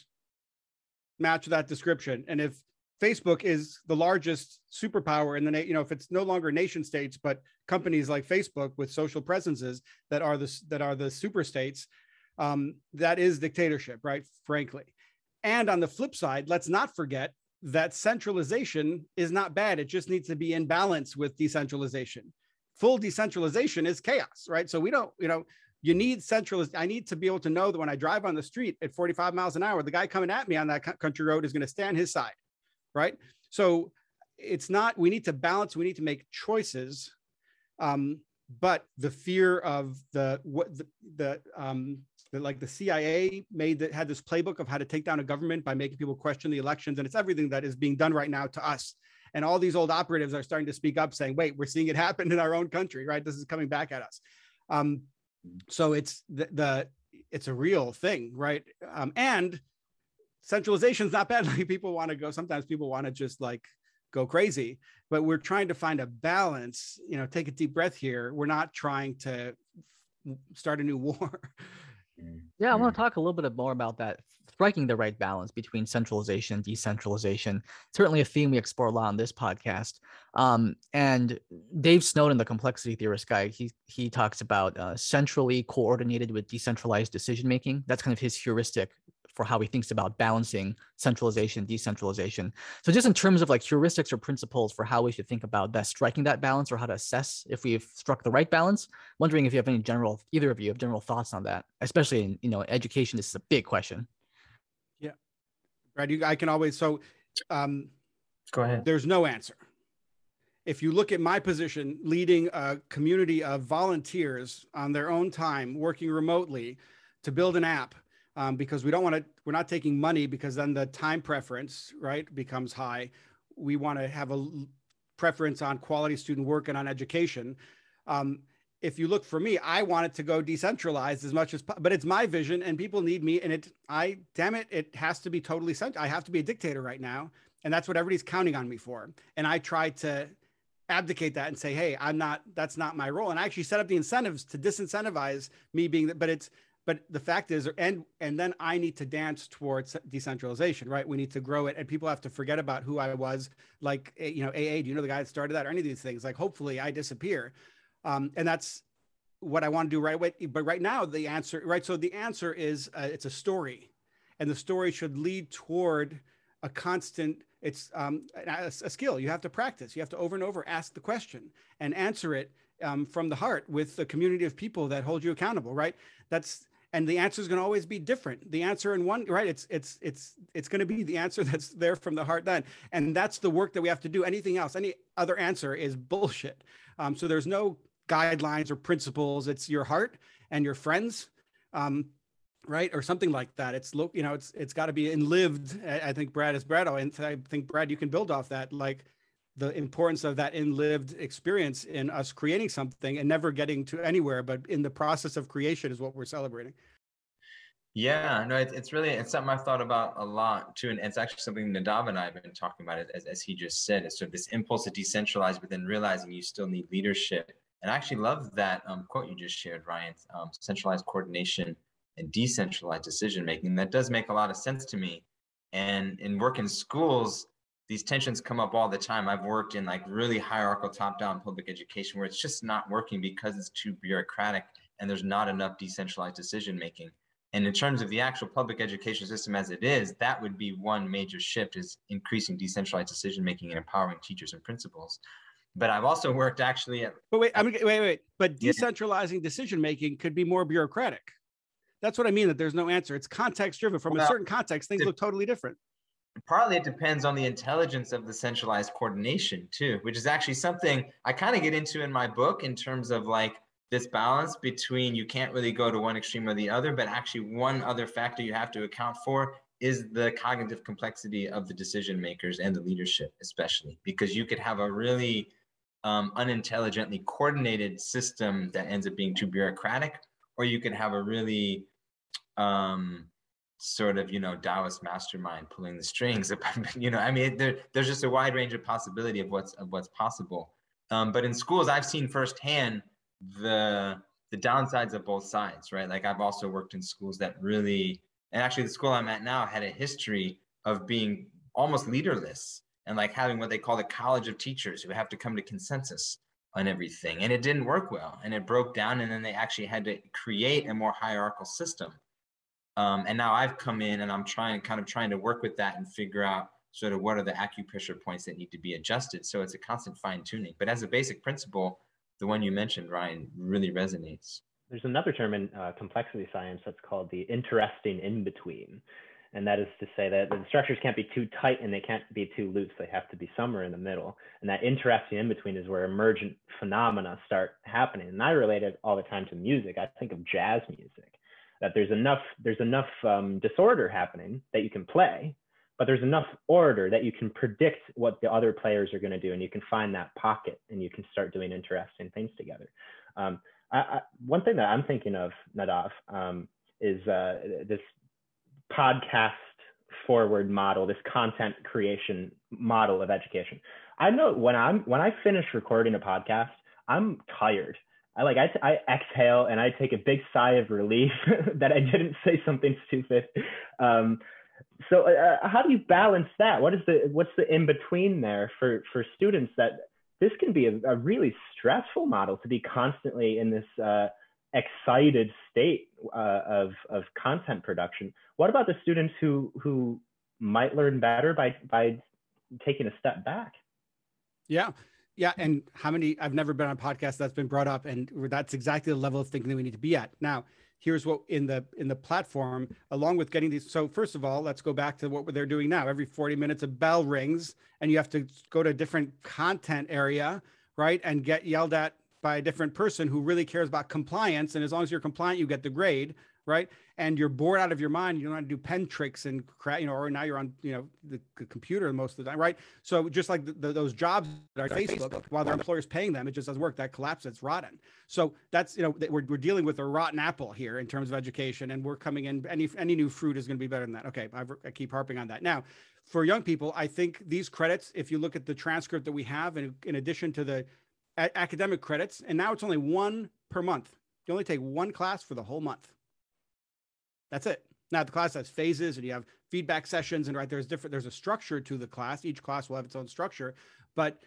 match that description. And if Facebook is the largest superpower in the, you know, if it's no longer nation states, but companies like Facebook with social presences that are the, that are the super states, um, that is dictatorship, right? Frankly. And on the flip side, let's not forget that centralization is not bad. It just needs to be in balance with decentralization. Full decentralization is chaos, right? So we don't, you know, you need centralization. I need to be able to know that when I drive on the street at forty-five miles an hour, the guy coming at me on that country road is going to stay on his side, right? So it's not, we need to balance, we need to make choices. Um, but the fear of the, what the, the, um, the, like the C I A made that had this playbook of how to take down a government by making people question the elections. And it's everything that is being done right now to us. And all these old operatives are starting to speak up saying, wait, we're seeing it happen in our own country, right? This is coming back at us. Um, so it's the, the, it's a real thing, right? Um, and centralization is not bad. Like people want to go, sometimes people want to just like go crazy, but we're trying to find a balance, you know, take a deep breath here. We're not trying to start a new war. Yeah, I want to talk a little bit more about that, striking the right balance between centralization and decentralization. Certainly a theme we explore a lot on this podcast. Um, and Dave Snowden, the complexity theorist guy, he he talks about uh, centrally coordinated with decentralized decision-making. That's kind of his heuristic for how he thinks about balancing centralization, decentralization. So just in terms of like heuristics or principles for how we should think about that, striking that balance, or how to assess if we've struck the right balance, wondering if you have any general, either of you have general thoughts on that, especially in, you know, education. This is a big question. Yeah. Brad, you, I can always, so um, go ahead. There's no answer. If you look at my position, leading a community of volunteers on their own time, working remotely to build an app, Um, because we don't want to, we're not taking money because then the time preference, right, becomes high. We want to have a preference on quality student work and on education. Um, if you look for me, I want it to go decentralized as much as, but it's my vision and people need me. And it, I, damn it, it has to be totally central. I have to be a dictator right now. And that's what everybody's counting on me for. And I try to abdicate that and say, hey, I'm not, that's not my role. And I actually set up the incentives to disincentivize me being, but it's, But the fact is, and and then I need to dance towards decentralization, right? We need to grow it, and people have to forget about who I was. Like, you know, A A, do you know the guy that started that, or any of these things? Like, hopefully, I disappear, um, and that's what I want to do right away. But right now, the answer, right? So the answer is, uh, it's a story, and the story should lead toward a constant. It's um, a, a skill you have to practice. You have to over and over ask the question and answer it um, from the heart with a community of people that hold you accountable, right? That's And the answer is going to always be different. The answer in one, right? It's it's it's it's going to be the answer that's there from the heart then, and that's the work that we have to do. Anything else, any other answer is bullshit. Um, so there's no guidelines or principles. It's your heart and your friends, um, right, or something like that. It's look, you know, it's it's got to be in lived. I think Brad is Brad, and I think Brad, you can build off that, like the importance of that in-lived experience in us creating something and never getting to anywhere, but in the process of creation is what we're celebrating. Yeah, no, it, it's really, it's something I've thought about a lot too. And it's actually something Nadav and I have been talking about, it, as, as he just said, is sort of this impulse to decentralize, but then realizing you still need leadership. And I actually love that um, quote you just shared, Ryan, um, centralized coordination and decentralized decision-making. That does make a lot of sense to me. And in work in schools, these tensions come up all the time. I've worked in like really hierarchical top-down public education where it's just not working because it's too bureaucratic and there's not enough decentralized decision-making. And in terms of the actual public education system as it is, that would be one major shift, is increasing decentralized decision-making and empowering teachers and principals. But I've also worked actually at- But wait, I mean, wait, wait, but decentralizing yeah. decision-making could be more bureaucratic. That's what I mean, that there's no answer. It's context-driven. From well, a certain context, things look totally different. Partly it depends on the intelligence of the centralized coordination too, which is actually something I kind of get into in my book in terms of like this balance between, you can't really go to one extreme or the other, but actually one other factor you have to account for is the cognitive complexity of the decision makers and the leadership, especially because you could have a really um, unintelligently coordinated system that ends up being too bureaucratic, or you could have a really um, sort of, you know, Taoist mastermind pulling the strings. You know, I mean, there, there's just a wide range of possibility of what's of what's possible. Um, but in schools, I've seen firsthand the the downsides of both sides, right? Like I've also worked in schools that really, and actually the school I'm at now had a history of being almost leaderless and like having what they call the college of teachers who have to come to consensus on everything. And it didn't work well and it broke down, and then they actually had to create a more hierarchical system. Um, and now I've come in and I'm trying, kind of trying to work with that and figure out sort of what are the acupressure points that need to be adjusted. So it's a constant fine tuning. But as a basic principle, the one you mentioned, Ryan, really resonates. There's another term in uh, complexity science that's called the interesting in-between. And that is to say that the structures can't be too tight and they can't be too loose. They have to be somewhere in the middle. And that interesting in-between is where emergent phenomena start happening. And I relate it all the time to music. I think of jazz music, that there's enough, there's enough um, disorder happening that you can play, but there's enough order that you can predict what the other players are going to do. And you can find that pocket and you can start doing interesting things together. Um, I, I, one thing that I'm thinking of, Nadav, um, is uh, this podcast forward model, this content creation model of education. I know when I'm when I finish recording a podcast, I'm tired. I like I, I exhale and I take a big sigh of relief that I didn't say something stupid. Um, so uh, how do you balance that? What is the what's the in between there for for students that this can be a, a really stressful model to be constantly in this uh, excited state uh, of, of content production. What about the students who, who might learn better by, by taking a step back? Yeah. Yeah. And how many, I've never been on a podcast that's been brought up, and that's exactly the level of thinking that we need to be at. Now, here's what in the, in the platform, along with getting these. So first of all, let's go back to what they're doing now. Every forty minutes, a bell rings and you have to go to a different content area, right? And get yelled at by a different person who really cares about compliance. And as long as you're compliant, you get the grade, right? And you're bored out of your mind. You don't know how to do pen tricks and crap, you know, or now you're on, you know, the, the computer most of the time, right? So just like the, the, those jobs that are Facebook, Facebook, while their employer's paying them, it just doesn't work. That collapse, it's rotten. So that's, you know, we're, we're dealing with a rotten apple here in terms of education, and we're coming in, any, any new fruit is going to be better than that. Okay. I've, I keep harping on that. Now, for young people, I think these credits, if you look at the transcript that we have, and in addition to the academic credits, and now it's only one per month. You only take one class for the whole month. That's it. Now the class has phases and you have feedback sessions, and right, there's different, there's a structure to the class. Each class will have its own structure, but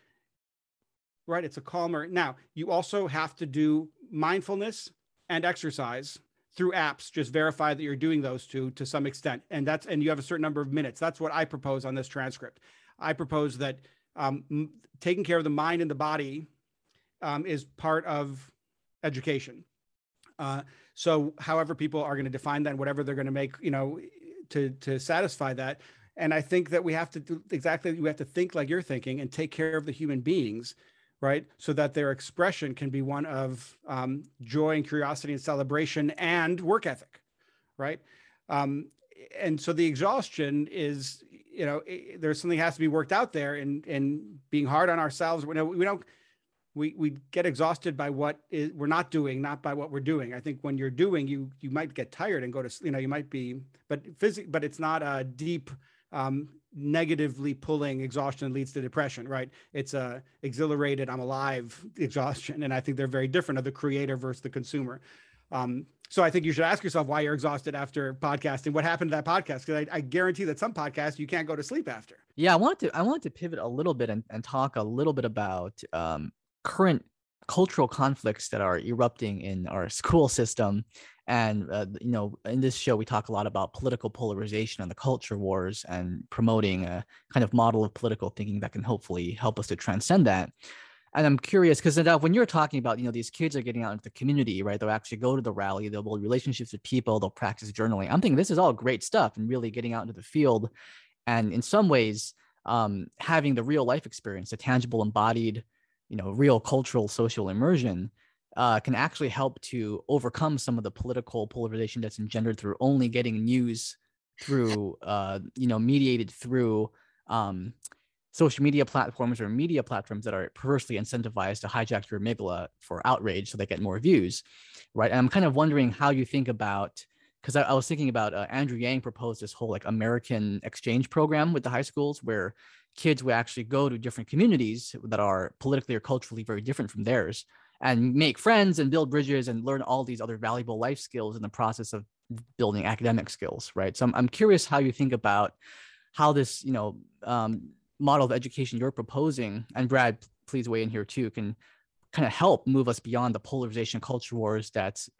right, it's a calmer. Now you also have to do mindfulness and exercise through apps. Just verify that you're doing those two to some extent. And that's, and you have a certain number of minutes. That's what I propose on this transcript. I propose that um, taking care of the mind and the body um, is part of education. Uh, so however people are going to define that, whatever they're going to make, you know, to, to satisfy that. And I think that we have to do exactly, we have to think like you're thinking and take care of the human beings, right? So that their expression can be one of um, joy and curiosity and celebration and work ethic, right? Um, and so the exhaustion is, you know, it, there's something that has to be worked out there, and, and being hard on ourselves. We, we don't, we, we get exhausted by what is, we're not doing, not by what we're doing. I think when you're doing, you, you might get tired and go to, you know, you might be, but physically, but it's not a deep, um, negatively pulling exhaustion leads to depression, right? It's a exhilarated, I'm alive exhaustion. And I think they're very different, of the creator versus the consumer. Um, so I think you should ask yourself why you're exhausted after podcasting. What happened to that podcast? Because I, I guarantee that some podcasts you can't go to sleep after. Yeah, I wanted to I wanted to pivot a little bit and, and talk a little bit about um, current cultural conflicts that are erupting in our school system. And, uh, you know, in this show, we talk a lot about political polarization and the culture wars, and promoting a kind of model of political thinking that can hopefully help us to transcend that. And I'm curious, because when you're talking about, you know, these kids are getting out into the community, right? They'll actually go to the rally, they'll build relationships with people, they'll practice journaling. I'm thinking this is all great stuff, and really getting out into the field. And in some ways, um, having the real life experience, the tangible, embodied, you know, real cultural, social immersion uh, can actually help to overcome some of the political polarization that's engendered through only getting news through, uh, you know, mediated through um, social media platforms or media platforms that are perversely incentivized to hijack your amygdala for outrage so they get more views, right? And I'm kind of wondering how you think about, because I, I was thinking about uh, Andrew Yang proposed this whole like American exchange program with the high schools, where kids would actually go to different communities that are politically or culturally very different from theirs, and make friends and build bridges and learn all these other valuable life skills in the process of building academic skills, right? So I'm, I'm curious how you think about how this, you know, um, model of education you're proposing, and Brad, please weigh in here too, can kind of help move us beyond the polarization culture wars that's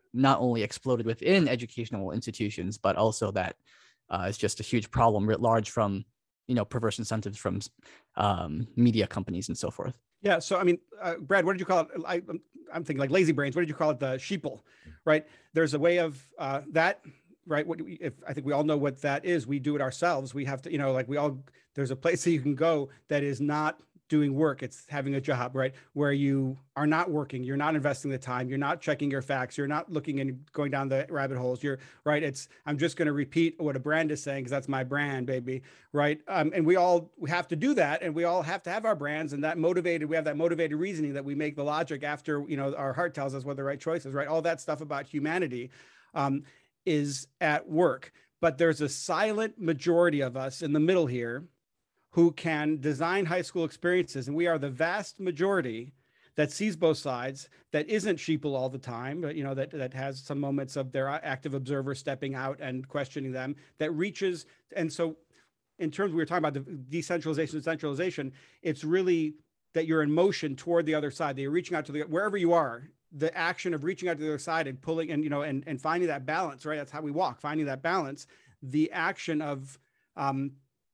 not only exploded within educational institutions, but also that uh, it's just a huge problem writ large from, you know, perverse incentives from um, media companies and so forth. Yeah. So, I mean, uh, Brad, what did you call it? I, I'm thinking like lazy brains. What did you call it? The sheeple, right? There's a way of uh, that, right? What we, if I think we all know what that is, we do it ourselves. We have to, you know, like we all, there's a place that you can go that is not doing work. It's having a job, right? Where you are not working, you're not investing the time, you're not checking your facts, you're not looking and going down the rabbit holes. You're right. It's, I'm just going to repeat what a brand is saying because that's my brand, baby. Right. Um, and we all, we have to do that. And we all have to have our brands, and that motivated, we have that motivated reasoning that we make the logic after, you know, our heart tells us what the right choice is, right? All that stuff about humanity um, is at work, but there's a silent majority of us in the middle here who can design high school experiences. And we are the vast majority that sees both sides, that isn't sheeple all the time, but, you know, that, that has some moments of their active observer stepping out and questioning them, that reaches. And so in terms, we were talking about the decentralization and centralization, it's really that you're in motion toward the other side, that you're reaching out to the, wherever you are, the action of reaching out to the other side and pulling and, you know, and, and finding that balance, right? That's how we walk, finding that balance, the action of, um,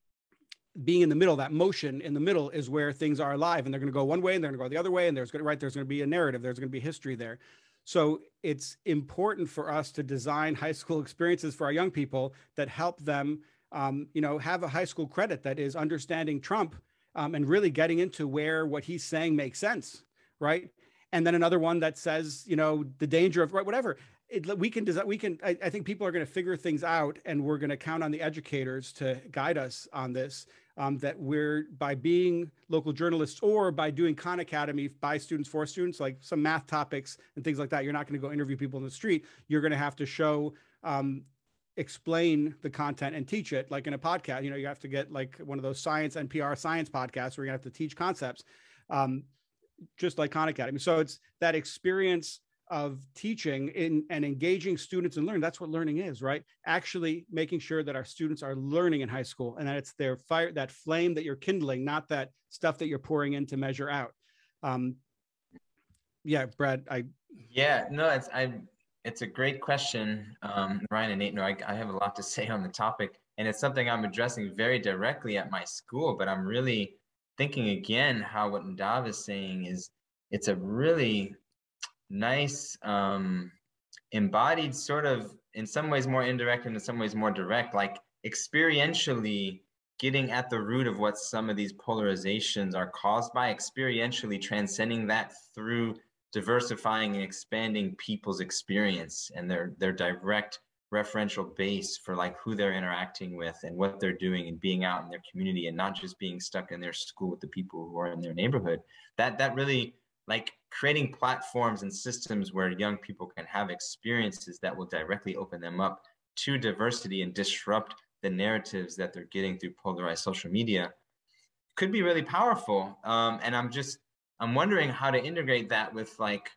being in the middle, that motion in the middle is where things are alive, and they're going to go one way and they're going to go the other way. And there's going to, right. There's going to be a narrative. There's going to be history there. So it's important for us to design high school experiences for our young people that help them, um, you know, have a high school credit that is understanding Trump um, and really getting into where what he's saying makes sense. Right. And then another one that says, you know, the danger of, right, whatever. It, we can design, we can, I, I think people are going to figure things out, and we're going to count on the educators to guide us on this. Um, that we're, by being local journalists or by doing Khan Academy by students for students, like some math topics and things like that, you're not going to go interview people in the street. You're going to have to show, um, explain the content and teach it, like in a podcast. You know, you have to get like one of those science N P R science podcasts where you have to teach concepts, um, just like Khan Academy. So it's that experience of teaching in and engaging students and learning. That's what learning is, right? Actually making sure that our students are learning in high school, and that it's their fire, that flame that you're kindling, not that stuff that you're pouring in to measure out. Um, yeah, Brad, I. Yeah, no, it's, I, it's a great question. Um, Ryan and Nate know I, I have a lot to say on the topic, and it's something I'm addressing very directly at my school, but I'm really thinking again, how what Nadav is saying is, it's a really nice um embodied sort of, in some ways more indirect and in some ways more direct, like experientially getting at the root of what some of these polarizations are caused by, experientially transcending that through diversifying and expanding people's experience and their their direct referential base for like who they're interacting with and what they're doing and being out in their community, and not just being stuck in their school with the people who are in their neighborhood. That that really, like, creating platforms and systems where young people can have experiences that will directly open them up to diversity and disrupt the narratives that they're getting through polarized social media could be really powerful. Um, and I'm just, I'm wondering how to integrate that with, like,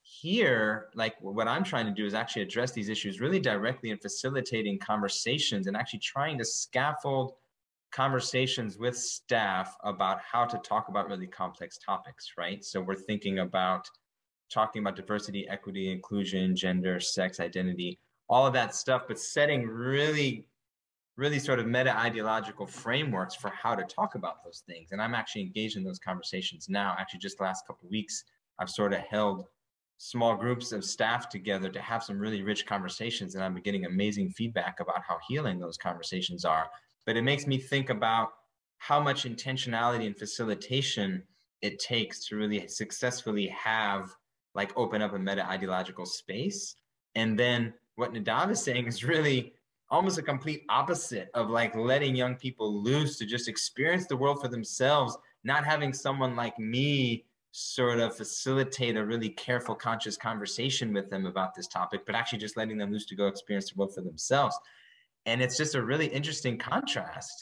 here, like what I'm trying to do is actually address these issues really directly and facilitating conversations and actually trying to scaffold conversations with staff about how to talk about really complex topics, right? So we're thinking about talking about diversity, equity, inclusion, gender, sex, identity, all of that stuff, but setting really, really sort of meta-ideological frameworks for how to talk about those things. And I'm actually engaged in those conversations now. Actually, just the last couple of weeks, I've sort of held small groups of staff together to have some really rich conversations, and I'm getting amazing feedback about how healing those conversations are. But it makes me think about how much intentionality and facilitation it takes to really successfully have, like, open up a meta-ideological space. And then what Nadav is saying is really almost a complete opposite of, like, letting young people loose to just experience the world for themselves, not having someone like me sort of facilitate a really careful, conscious conversation with them about this topic, but actually just letting them loose to go experience the world for themselves. And it's just a really interesting contrast.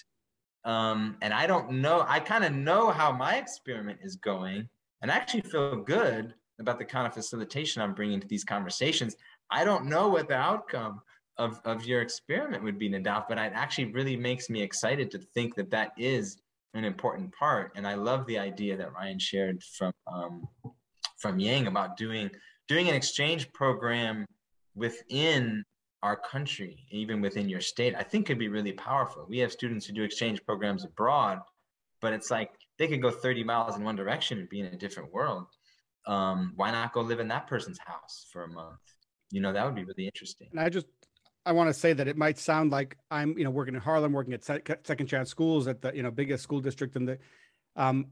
Um, and I don't know, I kind of know how my experiment is going, and I actually feel good about the kind of facilitation I'm bringing to these conversations. I don't know what the outcome of, of your experiment would be, Nadav, but it actually really makes me excited to think that that is an important part. And I love the idea that Ryan shared from, um, from Yang about doing, doing an exchange program within our country, even within your state, I think could be really powerful. We have students who do exchange programs abroad, but it's like they could go thirty miles in one direction and be in a different world. Um, why not go live in that person's house for a month? You know, that would be really interesting. And I just, I want to say that it might sound like I'm, you know, working in Harlem, working at Second Chance Schools at the, you know, biggest school district in the, um,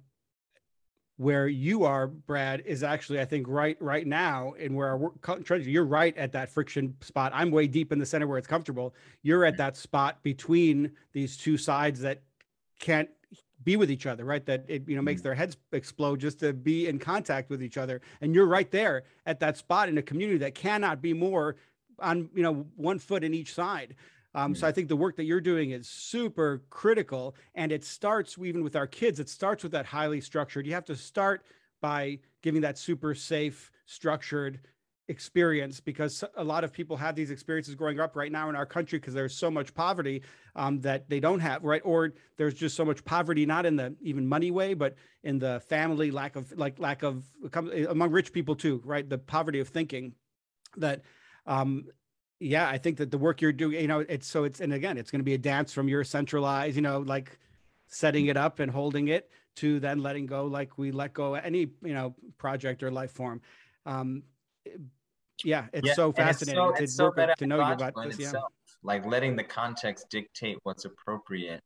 where you are, Brad, is actually, I think, right, right now, and where our work, you're right at that friction spot. I'm way deep in the center where it's comfortable. You're at that spot between these two sides that can't be with each other, right? That it, you know, makes their heads explode just to be in contact with each other. And you're right there at that spot in a community that cannot be more on, you know, one foot in each side. Um, mm-hmm. So I think the work that you're doing is super critical, and it starts even with our kids. It starts with that highly structured. You have to start by giving that super safe, structured experience, because a lot of people have these experiences growing up right now in our country because there's so much poverty um, that they don't have, right? Or there's just so much poverty, not in the even money way, but in the family lack of, like lack of, among rich people too, right? The poverty of thinking that, um, yeah, I think that the work you're doing, you know, it's so it's, and again, it's going to be a dance from your centralized, you know, like setting it up and holding it to then letting go, like we let go any, you know, project or life form. Um, yeah, it's yeah, so fascinating it's so, to, it's so to know you about this. Yeah. Itself. Like letting the context dictate what's appropriate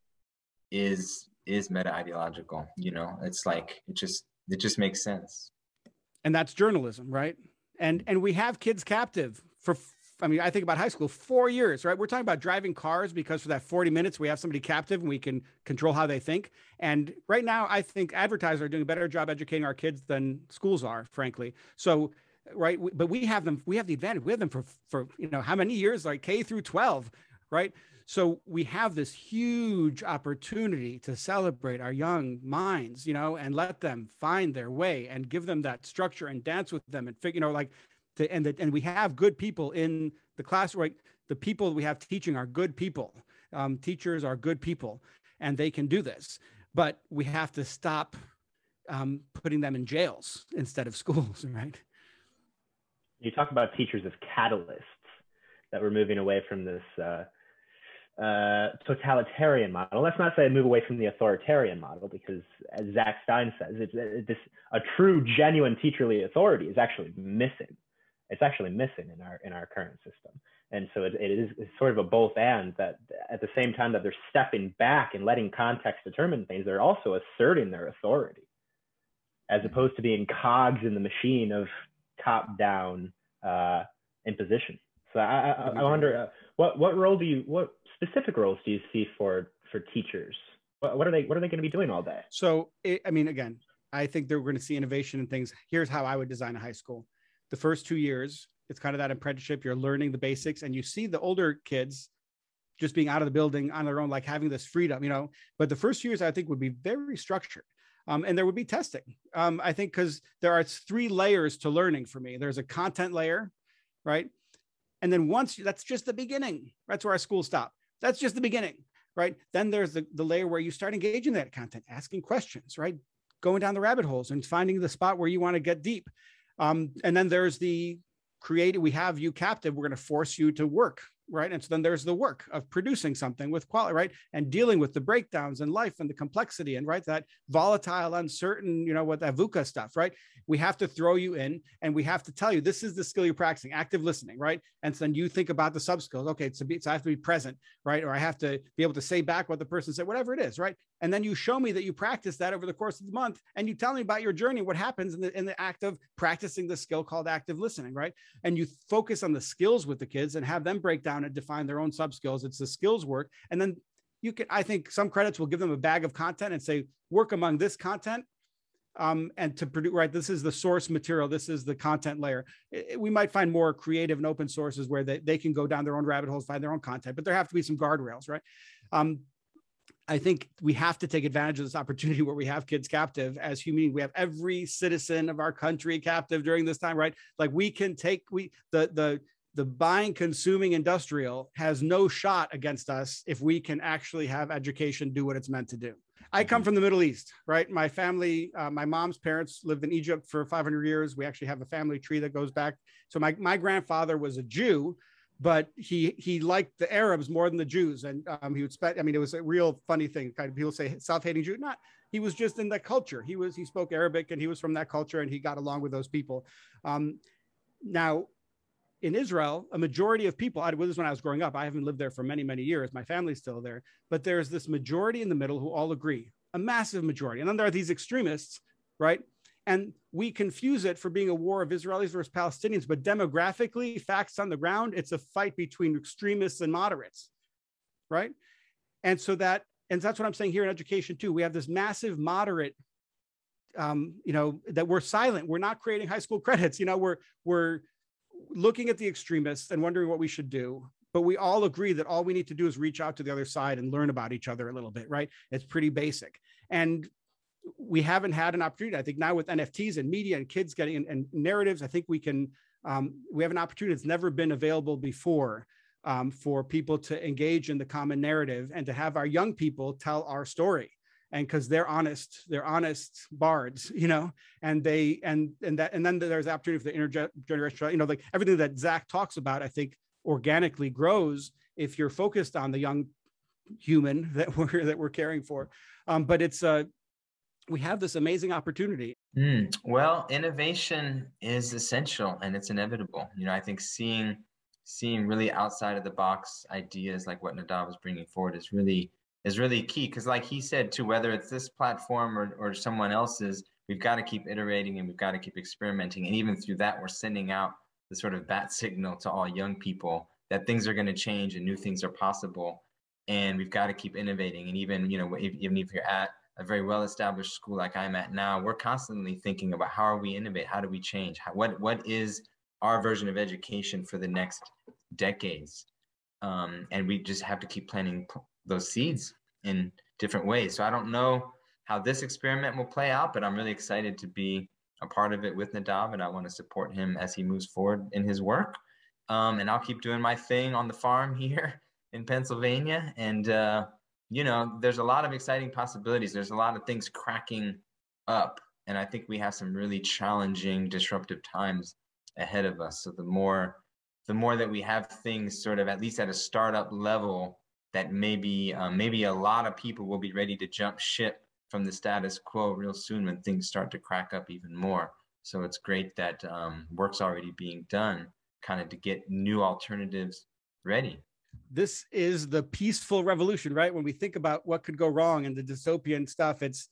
is, is meta ideological, you know, it's like, it just, it just makes sense. And that's journalism, right? And, and we have kids captive for, I mean, I think about high school, four years, right? We're talking about driving cars because for that forty minutes, we have somebody captive and we can control how they think. And right now, I think advertisers are doing a better job educating our kids than schools are, frankly. So, right. But we have them, we have the advantage. We have them for, for, you know, how many years, like K through twelve, right? So we have this huge opportunity to celebrate our young minds, you know, and let them find their way and give them that structure and dance with them and figure, you know, like, To, and that, and we have good people in the class, right? The people we have teaching are good people. Um, teachers are good people, and they can do this. But we have to stop um, putting them in jails instead of schools, right? You talk about teachers as catalysts, that we're moving away from this uh, uh, totalitarian model. Let's not say move away from the authoritarian model, because as Zach Stein says, it's, it's this, a true, genuine teacherly authority is actually missing. It's actually missing in our in our current system. And so it, it is it's sort of a both and, that at the same time that they're stepping back and letting context determine things, they're also asserting their authority, as opposed to being cogs in the machine of top-down uh, imposition. So I, I, I wonder, uh, what what role do you, what specific roles do you see for for teachers? What, what are they what are they going to be doing all day? So it, I mean, again, I think that we're going to see innovation in things. Here's how I would design a high school. The first two years, it's kind of that apprenticeship. You're learning the basics, and you see the older kids just being out of the building on their own, like having this freedom, you know. But the first years, I think, would be very structured. Um, and there would be testing. Um, I think because there are three layers to learning for me. There's a content layer, right? And then once, that's just the beginning. That's where our schools stop. That's just the beginning, right? Then there's the, the layer where you start engaging that content, asking questions, right? Going down the rabbit holes and finding the spot where you want to get deep. Um, and then there's the creative, we have you captive, we're going to force you to work, right? And so then there's the work of producing something with quality, right? And dealing with the breakdowns in life and the complexity and, right, that volatile, uncertain, you know, what that VUCA stuff, right? We have to throw you in, and we have to tell you, this is the skill you're practicing, active listening, right? And so then you think about the sub skills. Okay, so, be, so I have to be present, right? Or I have to be able to say back what the person said, whatever it is, right? And then you show me that you practice that over the course of the month, and you tell me about your journey, what happens in the, in the act of practicing the skill called active listening, right? And you focus on the skills with the kids and have them break down and define their own sub skills. It's the skills work. And then you can, I think some credits will give them a bag of content and say, work among this content. Um, and to produce, right, this is the source material, this is the content layer. It, we might find more creative and open sources where they, they can go down their own rabbit holes, find their own content, but there have to be some guardrails, right? Um, I think we have to take advantage of this opportunity where we have kids captive as human. We have every citizen of our country captive during this time, right? Like we can take, we, the, the, the buying, consuming industrial has no shot against us if we can actually have education do what it's meant to do. I come from the Middle East, right? My family, uh, my mom's parents lived in Egypt for five hundred years. We actually have a family tree that goes back. So my, my grandfather was a Jew, but he he liked the Arabs more than the Jews. And um, he would spend, I mean, it was a real funny thing. Kind of people say self-hating Jew. Not, he was just in that culture. He was, he spoke Arabic and he was from that culture and he got along with those people. Um, now, in Israel, a majority of people, I was when I was growing up, I haven't lived there for many, many years. My family's still there, but there's this majority in the middle who all agree, a massive majority. And then there are these extremists, right? And we confuse it for being a war of Israelis versus Palestinians, but demographically, facts on the ground, it's a fight between extremists and moderates, right? And so that, and that's what I'm saying here in education too. We have this massive moderate, um, you know, that we're silent. We're not creating high school credits. You know, we're, we're looking at the extremists and wondering what we should do. But we all agree that all we need to do is reach out to the other side and learn about each other a little bit, right? It's pretty basic. And we haven't had an opportunity. I think now with N F Ts and media and kids getting and, and narratives, I think we can, um, we have an opportunity that's never been available before um, for people to engage in the common narrative and to have our young people tell our story. And because they're honest, they're honest bards, you know, and they, and, and that, and then there's the opportunity for the intergenerational, you know, like everything that Zach talks about, I think organically grows if you're focused on the young human that we're, that we're caring for. Um, but it's, uh, we have this amazing opportunity. Mm, well, innovation is essential and it's inevitable. You know, I think seeing, seeing really outside of the box ideas like what Nadav is bringing forward is really, is really key. Because like he said too, whether it's this platform or, or someone else's, we've got to keep iterating and we've got to keep experimenting. And even through that, we're sending out the sort of bat signal to all young people that things are going to change and new things are possible. And we've got to keep innovating. And even, you know, if, even if you're at a very well-established school like I'm at now, we're constantly thinking about how are we innovate? How do we change? How, what, what is our version of education for the next decades? Um, and we just have to keep planting those seeds in different ways. So I don't know how this experiment will play out, but I'm really excited to be a part of it with Nadav, and I want to support him as he moves forward in his work. Um, and I'll keep doing my thing on the farm here in Pennsylvania. And, uh, you know, there's a lot of exciting possibilities. There's a lot of things cracking up. And I think we have some really challenging, disruptive times ahead of us. So the more, the more that we have things sort of at least at a startup level, that maybe, um, maybe a lot of people will be ready to jump ship from the status quo real soon when things start to crack up even more. So it's great that um, work's already being done kind of to get new alternatives ready. This is the peaceful revolution, right? When we think about what could go wrong and the dystopian stuff, it's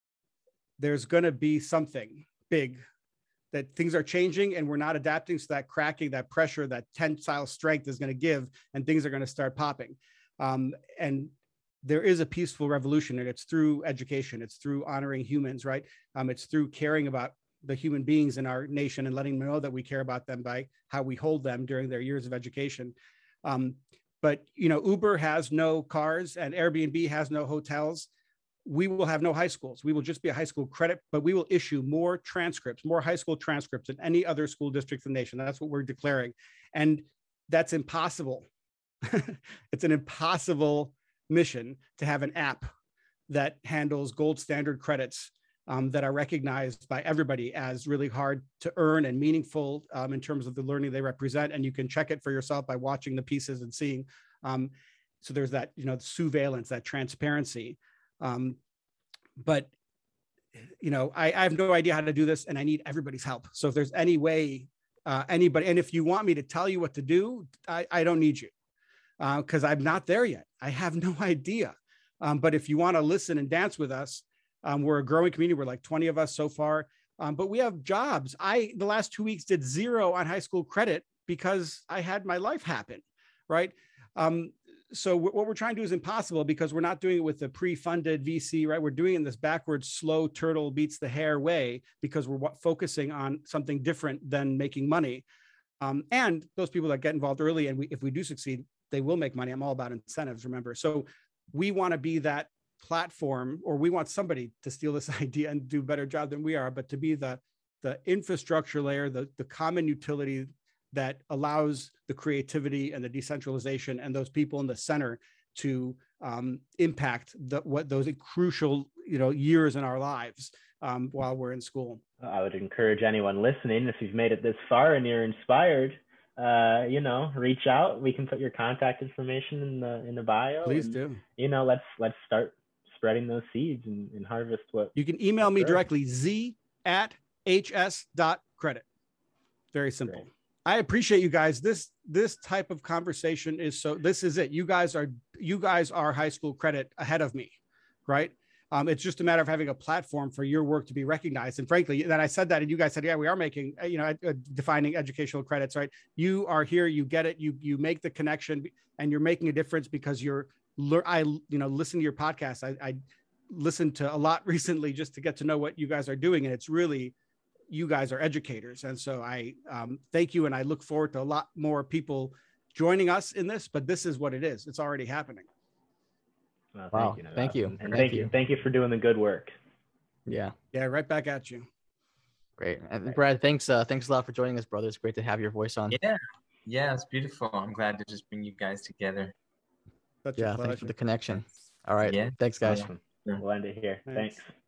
there's going to be something big that things are changing and we're not adapting. So that cracking, that pressure, that tensile strength is going to give and things are going to start popping. Um, and there is a peaceful revolution, and it's through education. It's through honoring humans, right? Um, it's through caring about the human beings in our nation and letting them know that we care about them by how we hold them during their years of education. Um, but, you know, Uber has no cars and Airbnb has no hotels. We will have no high schools. We will just be a high school credit, but we will issue more transcripts, more high school transcripts than any other school district in the nation. That's what we're declaring. And that's impossible. It's an impossible mission to have an app that handles gold standard credits um, that are recognized by everybody as really hard to earn and meaningful um, in terms of the learning they represent. And you can check it for yourself by watching the pieces and seeing. Um, so there's that, you know, surveillance, that transparency. Um, but, you know, I, I have no idea how to do this and I need everybody's help. So if there's any way, uh, anybody, and if you want me to tell you what to do, I, I don't need you. Because uh, I'm not there yet. I have no idea. Um, but if you want to listen and dance with us, um, we're a growing community. We're like twenty of us so far, um, but we have jobs. I, the last two weeks, did zero on high school credit because I had my life happen, right? Um, so w- what we're trying to do is impossible because we're not doing it with the pre-funded V C, right? We're doing it in this backwards, slow turtle beats the hare way because we're w- focusing on something different than making money. Um, and those people that get involved early, and we, if we do succeed, they will make money. I'm all about incentives, remember. So we want to be that platform, or we want somebody to steal this idea and do a better job than we are, but to be the, the infrastructure layer, the, the common utility that allows the creativity and the decentralization and those people in the center to um, impact the, what those crucial, you know, years in our lives um, while we're in school. I would encourage anyone listening, if you've made it this far and you're inspired, uh, you know, reach out. We can put your contact information in the in the bio. Please and, do. You know, let's let's start spreading those seeds and, and harvest what you can email me grows. directly, z at hs.credit. Very simple. Great. I appreciate you guys. This this type of conversation is so. This is it. You guys are you guys are high school credit ahead of me, right? Um, it's just a matter of having a platform for your work to be recognized. And frankly, then I said that, and you guys said, "Yeah, we are making, you know, uh, defining educational credits." Right? You are here. You get it. You you make the connection, and you're making a difference because you're. I you know listen to your podcast. I, I listened to a lot recently just to get to know what you guys are doing, and it's really. You guys are educators. And so I um, thank you. And I look forward to a lot more people joining us in this, but this is what it is. It's already happening. Well, thank wow. You, Nadav. Thank you. And thank, thank you. you. Thank you for doing the good work. Yeah. Yeah. Right back at you. Great. And Brad, thanks. Uh, thanks a lot for joining us, brother. It's great to have your voice on. Yeah. Yeah. It's beautiful. I'm glad to just bring you guys together. Such yeah. Thanks for the connection. All right. Yeah. Thanks, guys. Awesome. We'll end it here. Thanks. Thanks.